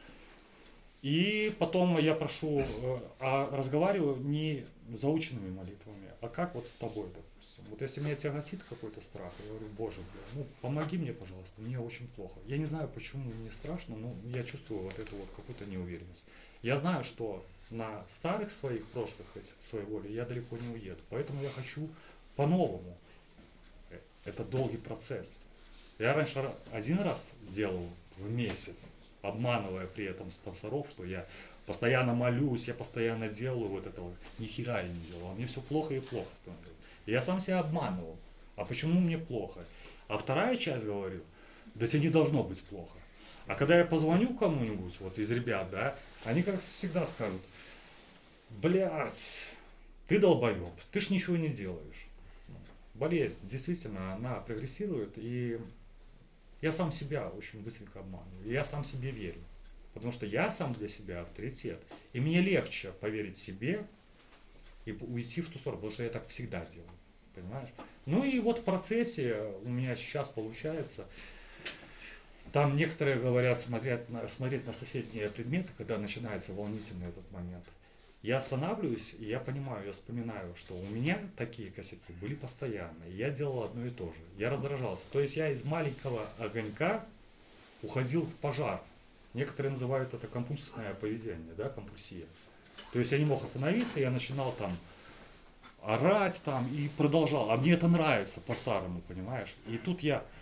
И потом я прошу, разговариваю не заученными молитвами, а как вот с тобой, допустим. Вот если меня тяготит какой-то страх, я говорю, Боже, ну помоги мне, пожалуйста, мне очень плохо. Я не знаю, почему мне страшно, но я чувствую вот эту вот какую-то неуверенность. Я знаю, что на старых своих прошлых своей воле я далеко не уеду, поэтому я хочу по-новому. Это долгий процесс. Я раньше 1 раз делал в месяц, обманывая при этом спонсоров, что я постоянно молюсь, я постоянно делаю вот это вот. Ни хера я не делал, а мне все плохо и плохо становилось. И я сам себя обманывал. А почему мне плохо? А вторая часть говорила, да тебе не должно быть плохо. А когда я позвоню кому-нибудь, вот из ребят, да, они как всегда скажут, блядь, ты долбоеб, ты ж ничего не делаешь. Болезнь, действительно, она прогрессирует, и я сам себя очень быстренько обманываю, и я сам себе верю. Потому что я сам для себя авторитет, и мне легче поверить себе и уйти в ту сторону, потому что я так всегда делаю, понимаешь? Ну и вот в процессе у меня сейчас получается, там некоторые говорят смотреть на соседние предметы, когда начинается волнительный этот момент. Я останавливаюсь, и я понимаю, я вспоминаю, что у меня такие косяки были постоянно, и я делал одно и то же. Я раздражался. То есть я из маленького огонька уходил в пожар. Некоторые называют это компульсивное поведение, да, компульсия. То есть я не мог остановиться, я начинал там орать там и продолжал. А мне это нравится по-старому, понимаешь? И тут я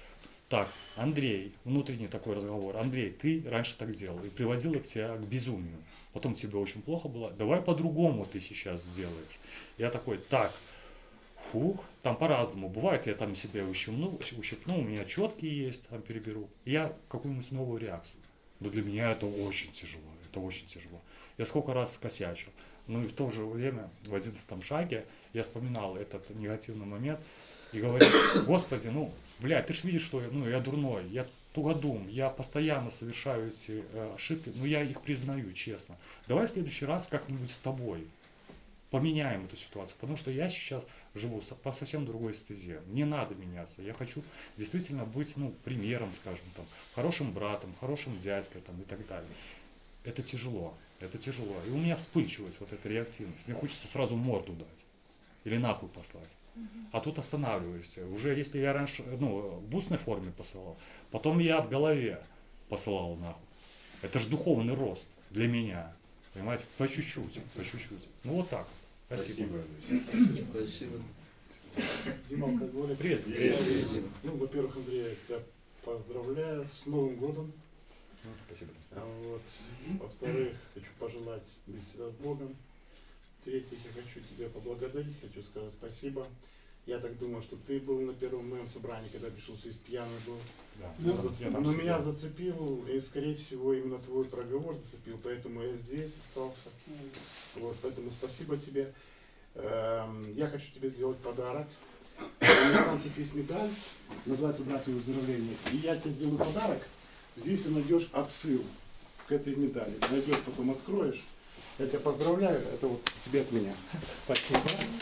Так, Андрей, внутренний такой разговор. Андрей, ты раньше так сделал и приводило тебя к безумию. Потом тебе очень плохо было. Давай по-другому ты сейчас сделаешь. Я такой, так, фух, там по-разному. Бывает, я там себя ущипну, у меня четкие есть, там переберу. И я какую-нибудь новую реакцию. Но для меня это очень тяжело. Это очень тяжело. Я сколько раз скосячил. Ну и в то же время, в 11 шаге, я вспоминал этот негативный момент и говорю, Господи, ну, блядь, ты ж видишь, что я дурной, я тугодум, я постоянно совершаю эти ошибки, но я их признаю, честно. Давай в следующий раз как-нибудь с тобой поменяем эту ситуацию, потому что я сейчас живу по совсем другой стезе. Мне надо меняться. Я хочу действительно быть, примером, скажем, там, хорошим братом, хорошим дядькой там, и так далее. Это тяжело. Это тяжело. И у меня вспыльчивость, вот эта реактивность. Мне хочется сразу морду дать. Или нахуй послать. А тут останавливаешься. Уже если я раньше, в устной форме посылал, потом я в голове посылал нахуй. Это же духовный рост для меня. Понимаете? По чуть-чуть, по чуть-чуть. Ну вот так. Спасибо. Спасибо. Дима, алкоголик. Привет. Ну, во-первых, Андрей, я тебя поздравляю с Новым годом. Спасибо. Вот. Во-вторых, хочу пожелать быть всегда с Богом. В-третьих, я хочу тебя поблагодарить, хочу сказать спасибо. Я так думаю, что ты был на первом моем собрании, когда пришел здесь пьяный был. Да. Но меня зацепил, и, скорее всего, именно твой проговор зацепил, поэтому я здесь остался. Вот, поэтому спасибо тебе. Я хочу тебе сделать подарок. У американцев есть медаль, называется «Брак и выздоровление». И я тебе сделаю подарок. Здесь ты найдешь отсыл к этой медали. Найдешь, потом откроешь. Я тебя поздравляю, это вот тебе от меня. Спасибо.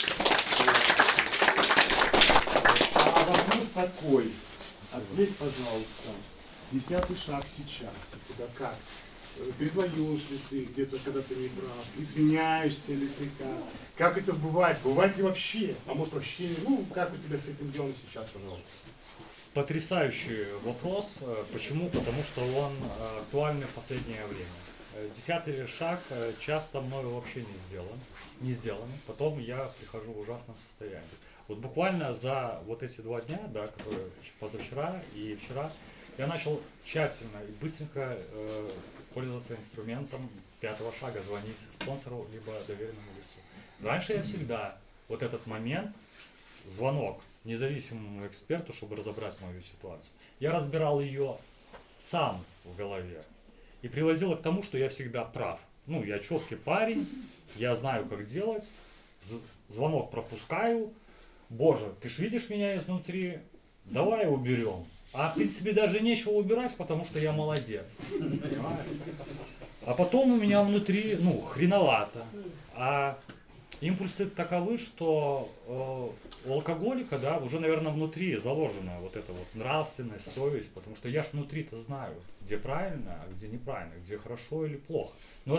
А вопрос такой. Ответь, пожалуйста. 10-й шаг сейчас. У тебя как? Признаешь ли ты где-то, когда ты не прав? Извиняешься ли ты как? Как это бывает? Бывает ли вообще? А может вообще? Как у тебя с этим делом сейчас, пожалуйста? Потрясающий вопрос. Почему? Потому что он актуальный в последнее время. 10-й шаг часто мною вообще не сделан. Потом я прихожу в ужасном состоянии. Вот буквально за вот эти 2 дня, да, которые позавчера и вчера, я начал тщательно и быстренько пользоваться инструментом 5-го шага, звонить спонсору либо доверенному лицу. Раньше я всегда вот этот момент, звонок независимому эксперту, чтобы разобрать мою ситуацию, я разбирал ее сам в голове и приводило к тому, что я всегда прав. Я четкий парень, я знаю, как делать, звонок пропускаю. Боже, ты ж видишь меня изнутри, давай уберем. А в принципе даже нечего убирать, потому что я молодец. Понимаешь? А потом у меня внутри, хреновато. А импульсы таковы, что у алкоголика, да, уже, наверное, внутри заложена вот эта вот нравственность, совесть, потому что я ж внутри-то знаю, где правильно, а где неправильно, где хорошо или плохо. Но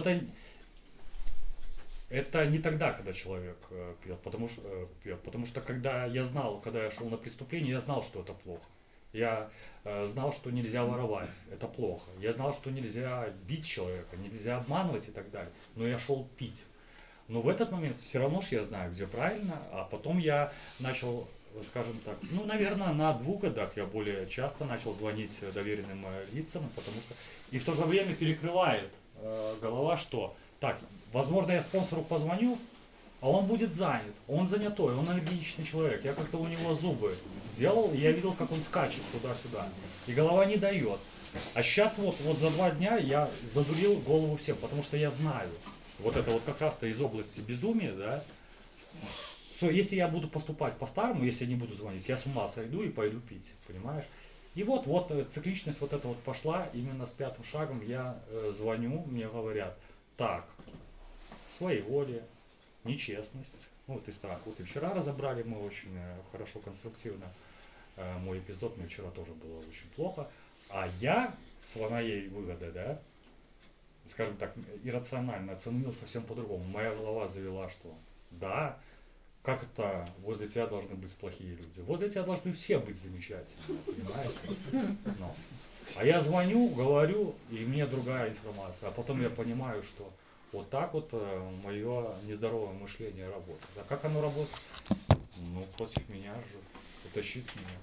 это не тогда, когда человек пьет, потому что когда я шел на преступление, я знал, что это плохо. Я знал, что нельзя воровать, это плохо. Я знал, что нельзя бить человека, нельзя обманывать и так далее. Но я шел пить. Но в этот момент все равно я знаю, где правильно, а потом я начал, скажем так, наверное, на 2 годах я более часто начал звонить доверенным лицам, потому что и в то же время перекрывает голова, что так, возможно, я спонсору позвоню, а он будет занят, он занятой, он энергичный человек. Я как-то у него зубы делал, и я видел, как он скачет туда-сюда. И голова не дает. А сейчас вот за 2 дня я задурил голову всем, потому что я знаю. Вот это вот как раз-то из области безумия, да, что если я буду поступать по-старому, если я не буду звонить, я с ума сойду и пойду пить, понимаешь? И вот цикличность вот эта вот пошла, именно с 5-м шагом я звоню, мне говорят, так, своеволие, нечестность, и страх. Вот и вчера разобрали мы очень хорошо, конструктивно мой эпизод, мне вчера тоже было очень плохо, а я с моей выгодой, да, скажем так, иррационально оценил совсем по-другому. Моя голова завела, что да, как это возле тебя должны быть плохие люди? Возле тебя должны все быть замечательные, понимаете? А я звоню, говорю, и мне другая информация. А потом я понимаю, что вот так вот мое нездоровое мышление работает. А как оно работает? Против меня же, утащит меня.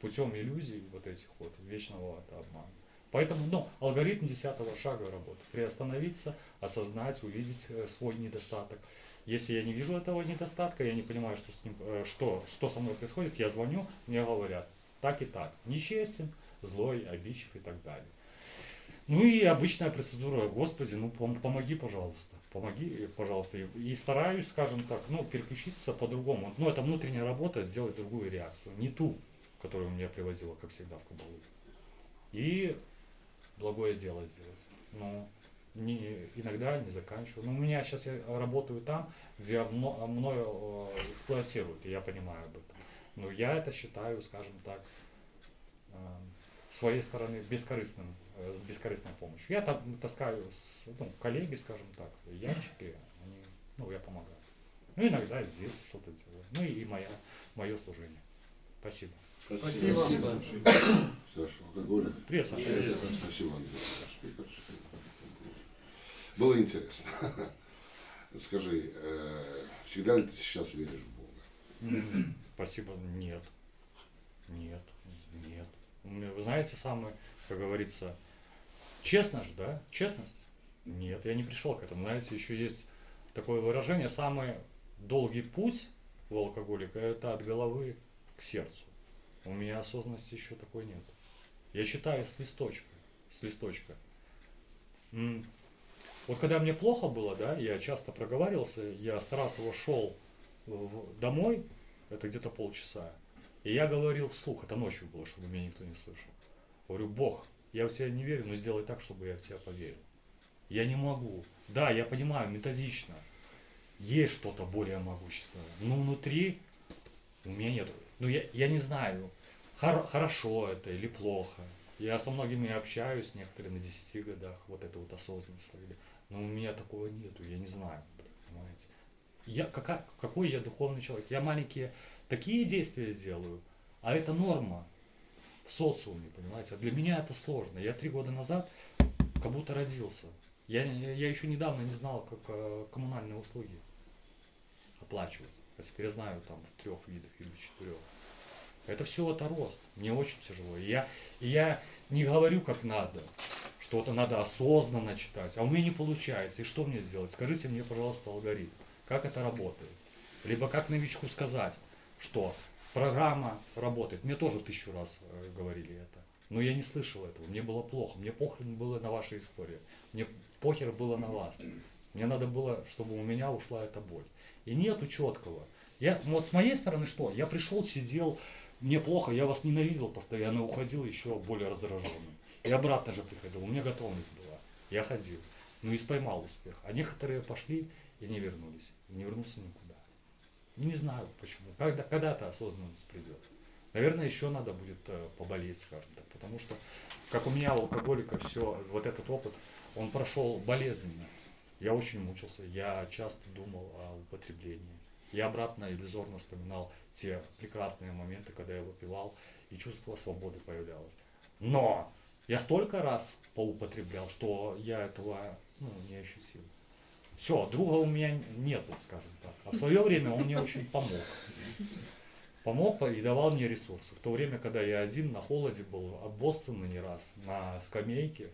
путем иллюзий вот этих вот, вечного обмана. Поэтому, ну, алгоритм 10-го шага работы. Приостановиться, осознать, увидеть свой недостаток. Если я не вижу этого недостатка, я не понимаю, что с ним, что со мной происходит, я звоню, мне говорят, так и так, нечестен, злой, обидчив и так далее. Ну и обычная процедура, Господи, ну помоги, пожалуйста, И стараюсь, скажем так, ну, переключиться по-другому. Ну, это внутренняя работа, сделать другую реакцию, не ту, которая меня приводила, как всегда, в кабалу. И благое дело сделать. Ну, иногда не заканчиваю. Но у меня сейчас я работаю там, где мною эксплуатируют, и я понимаю об этом. Но я это считаю, скажем так, с своей стороны бескорыстной помощью. Я там таскаю коллеги, скажем так, ящики, я помогаю. Ну, иногда здесь что-то делаю. Ну и мое служение. Спасибо. Спасибо. Саша, алкоголик. Привет, Саша. Спасибо, Андрей. Было интересно. Скажи, всегда ли ты сейчас веришь в Бога? Спасибо. Нет. Вы знаете, самое, как говорится, честно же, да? Честность? Нет, я не пришел к этому. Знаете, еще есть такое выражение, самый долгий путь у алкоголика — это от головы к сердцу. У меня осознанности еще такой нет. Я читаю с листочка. Вот когда мне плохо было, да, я часто проговаривался, я старался, шел домой, это где-то полчаса, и я говорил вслух, это ночью было, чтобы меня никто не слышал. Говорю, Бог, я в тебя не верю, но сделай так, чтобы я в тебя поверил. Я не могу. Да, я понимаю, методично. Есть что-то более могущественное, но внутри у меня нет. Ну, я не знаю, хорошо это или плохо. Я со многими общаюсь, некоторые на 10 годах, вот это вот осознанность. Но у меня такого нету, я не знаю, понимаете. Какой я духовный человек? Я маленькие такие действия делаю, а это норма в социуме, понимаете. А для меня это сложно. Я 3 года назад как будто родился. Я еще недавно не знал, как коммунальные услуги оплачивать. А теперь я знаю там в 3 видах или в 4. Это все это рост. Мне очень тяжело. И я не говорю как надо. Что-то надо осознанно читать. А у меня не получается. И что мне сделать? Скажите мне, пожалуйста, алгоритм. Как это работает? Либо как новичку сказать, что программа работает. Мне тоже 1000 раз говорили это. Но я не слышал этого. Мне было плохо. Мне похрен было на ваши истории. Мне похер было на вас. Мне надо было, чтобы у меня ушла эта боль. И нету четкого. Вот с моей стороны что? Я пришел, сидел, мне плохо, я вас ненавидел постоянно, уходил еще более раздраженным. И обратно же приходил. У меня готовность была. Я ходил. Ну и поймал успех. А некоторые пошли и не вернулись. И не вернулся никуда. Не знаю почему. Когда-то осознанность придет. Наверное, еще надо будет поболеть, скажем так. Потому что, как у меня у алкоголика, все, вот этот опыт, он прошел болезненно. Я очень мучился. Я часто думал о употреблении. Я обратно иллюзорно вспоминал те прекрасные моменты, когда я выпивал, и чувство свободы появлялось. Но я столько раз поупотреблял, что я этого не ощутил. Все, друга у меня нету, скажем так. А в свое время он мне очень помог. Помог и давал мне ресурсы. В то время, когда я один на холоде был, обоссанный не раз, на скамейке.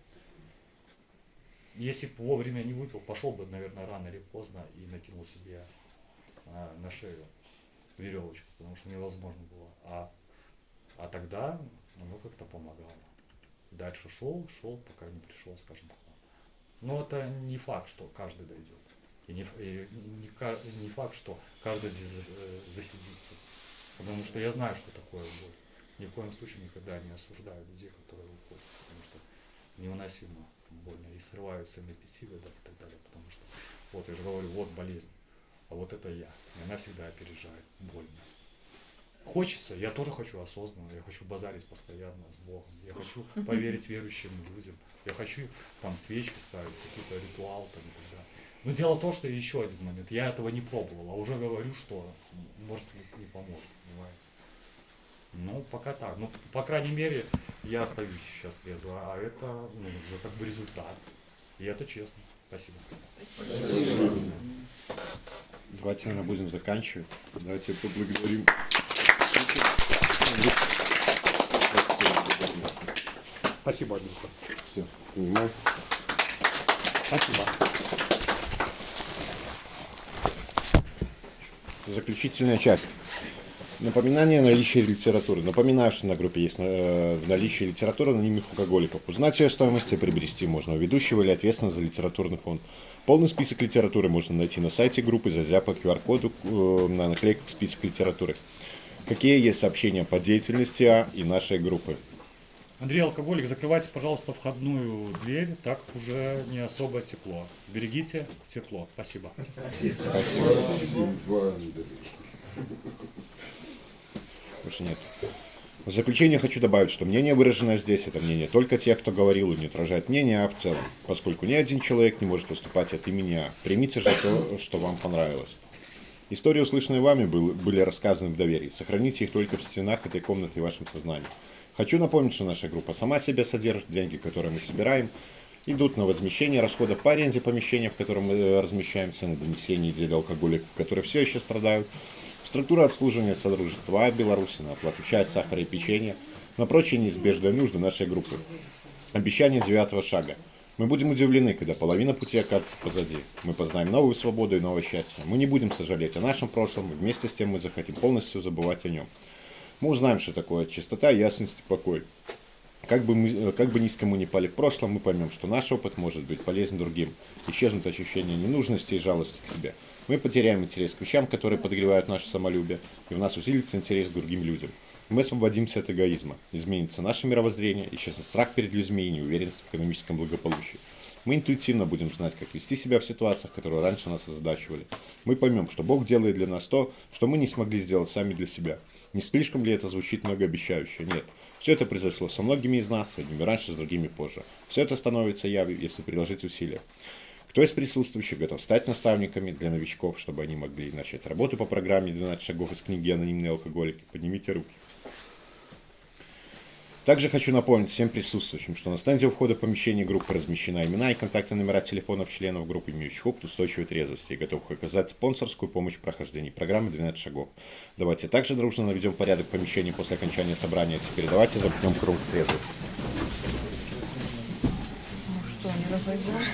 Если бы вовремя не выпил, пошел бы, наверное, рано или поздно и накинул себе на шею веревочку, потому что невозможно было. А тогда оно как-то помогало. Дальше шел, пока не пришел, скажем, к вам. Но это не факт, что каждый дойдет. И не факт, что каждый здесь засидится. Потому что я знаю, что такое боль. Ни в коем случае никогда не осуждаю людей, которые выходят, потому что невыносимо больно. И срываются на 5 годах и так далее. Потому что, вот я же говорю, вот болезнь. А вот это я. И она всегда опережает. Больно. Хочется, я тоже хочу осознанно, я хочу базарить постоянно с Богом, я хочу поверить верующим людям, я хочу там свечки ставить, какой-то ритуал там и так далее. Но дело в том, что еще один момент, я этого не пробовал, а уже говорю, что может не поможет, понимаете. Ну, пока так. Ну, по крайней мере, я остаюсь сейчас трезво, а это уже как бы результат. И это честно. Спасибо. Спасибо. Давайте, наверное, будем заканчивать. Давайте поблагодарим. Спасибо, Андрюха. Все, понимаю. Спасибо. Заключительная часть. Напоминание о наличии литературы. Напоминаю, что на группе есть наличие литературы анонимных алкоголиков. Узнать ее стоимость и приобрести можно у ведущего или ответственного за литературный фонд. Полный список литературы можно найти на сайте группы, зайдя по QR-коду на наклейках список литературы. Какие есть сообщения по деятельности и нашей группы? Андрей Алкоголик, закрывайте, пожалуйста, входную дверь, так уже не особо тепло. Берегите тепло. Спасибо. Спасибо, Андрей. Больше нет. В заключение хочу добавить, что мнение, выраженное здесь, это мнение только тех, кто говорил и не отражает мнение, а в целом, поскольку ни один человек не может выступать от имени А. Примите же то, что вам понравилось. Истории, услышанные вами, были рассказаны в доверии. Сохраните их только в стенах этой комнаты и в вашем сознании. Хочу напомнить, что наша группа сама себя содержит, деньги, которые мы собираем, идут на возмещение расходов по аренде помещения, в котором мы размещаемся, на донесение деле алкоголиков, которые все еще страдают, структура обслуживания Содружества Беларуси, на оплату чая, сахара и печенья, на прочие неизбежные нужды нашей группы. Обещание 9-го шага. Мы будем удивлены, когда половина пути окажется позади. Мы познаем новую свободу и новое счастье. Мы не будем сожалеть о нашем прошлом, и вместе с тем мы захотим полностью забывать о нем. Мы узнаем, что такое чистота, ясность и покой. Как бы низко мы ни пали в прошлом, мы поймем, что наш опыт может быть полезен другим. Исчезнут ощущения ненужности и жалости к себе. Мы потеряем интерес к вещам, которые подогревают наше самолюбие, и в нас усилится интерес к другим людям. Мы освободимся от эгоизма, изменится наше мировоззрение, исчезнет страх перед людьми и неуверенность в экономическом благополучии. Мы интуитивно будем знать, как вести себя в ситуациях, которые раньше нас озадачивали. Мы поймем, что Бог делает для нас то, что мы не смогли сделать сами для себя. Не слишком ли это звучит многообещающе? Нет. Все это произошло со многими из нас, с одними раньше, с другими позже. Все это становится явью, если приложить усилия. Кто из присутствующих готов стать наставниками для новичков, чтобы они могли начать работу по программе 12 шагов из книги «Анонимные алкоголики»? Поднимите руки. Также хочу напомнить всем присутствующим, что на стенде у входа в помещение группы размещена имена и контактные номера телефонов членов группы, имеющих опыт устойчивой трезвости и готовых оказать спонсорскую помощь в прохождении программы 12 шагов. Давайте также дружно наведем порядок в помещении после окончания собрания. Теперь давайте замкнем круг трезвости. Что, не разойдем?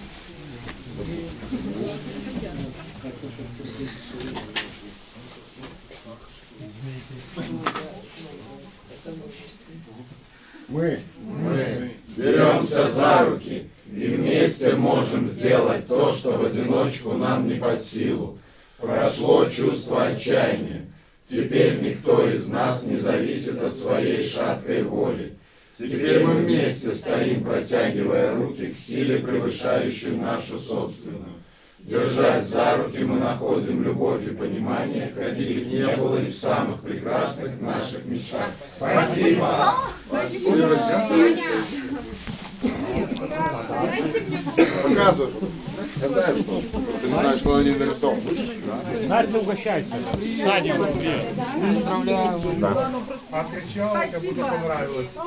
Мы беремся за руки и вместе можем сделать то, что в одиночку нам не под силу. Прошло чувство отчаяния. Теперь никто из нас не зависит от своей шаткой воли. Теперь мы вместе стоим, протягивая руки к силе, превышающей нашу собственную. Держась за руки, мы находим любовь и понимание, каких не было и в самых прекрасных наших мечтах. Спасибо! Показывай. Я знаю, что ты не знаешь, что они нарисованы. Настя, угощайся. Таня, вот две. Откричала, как будто понравилось.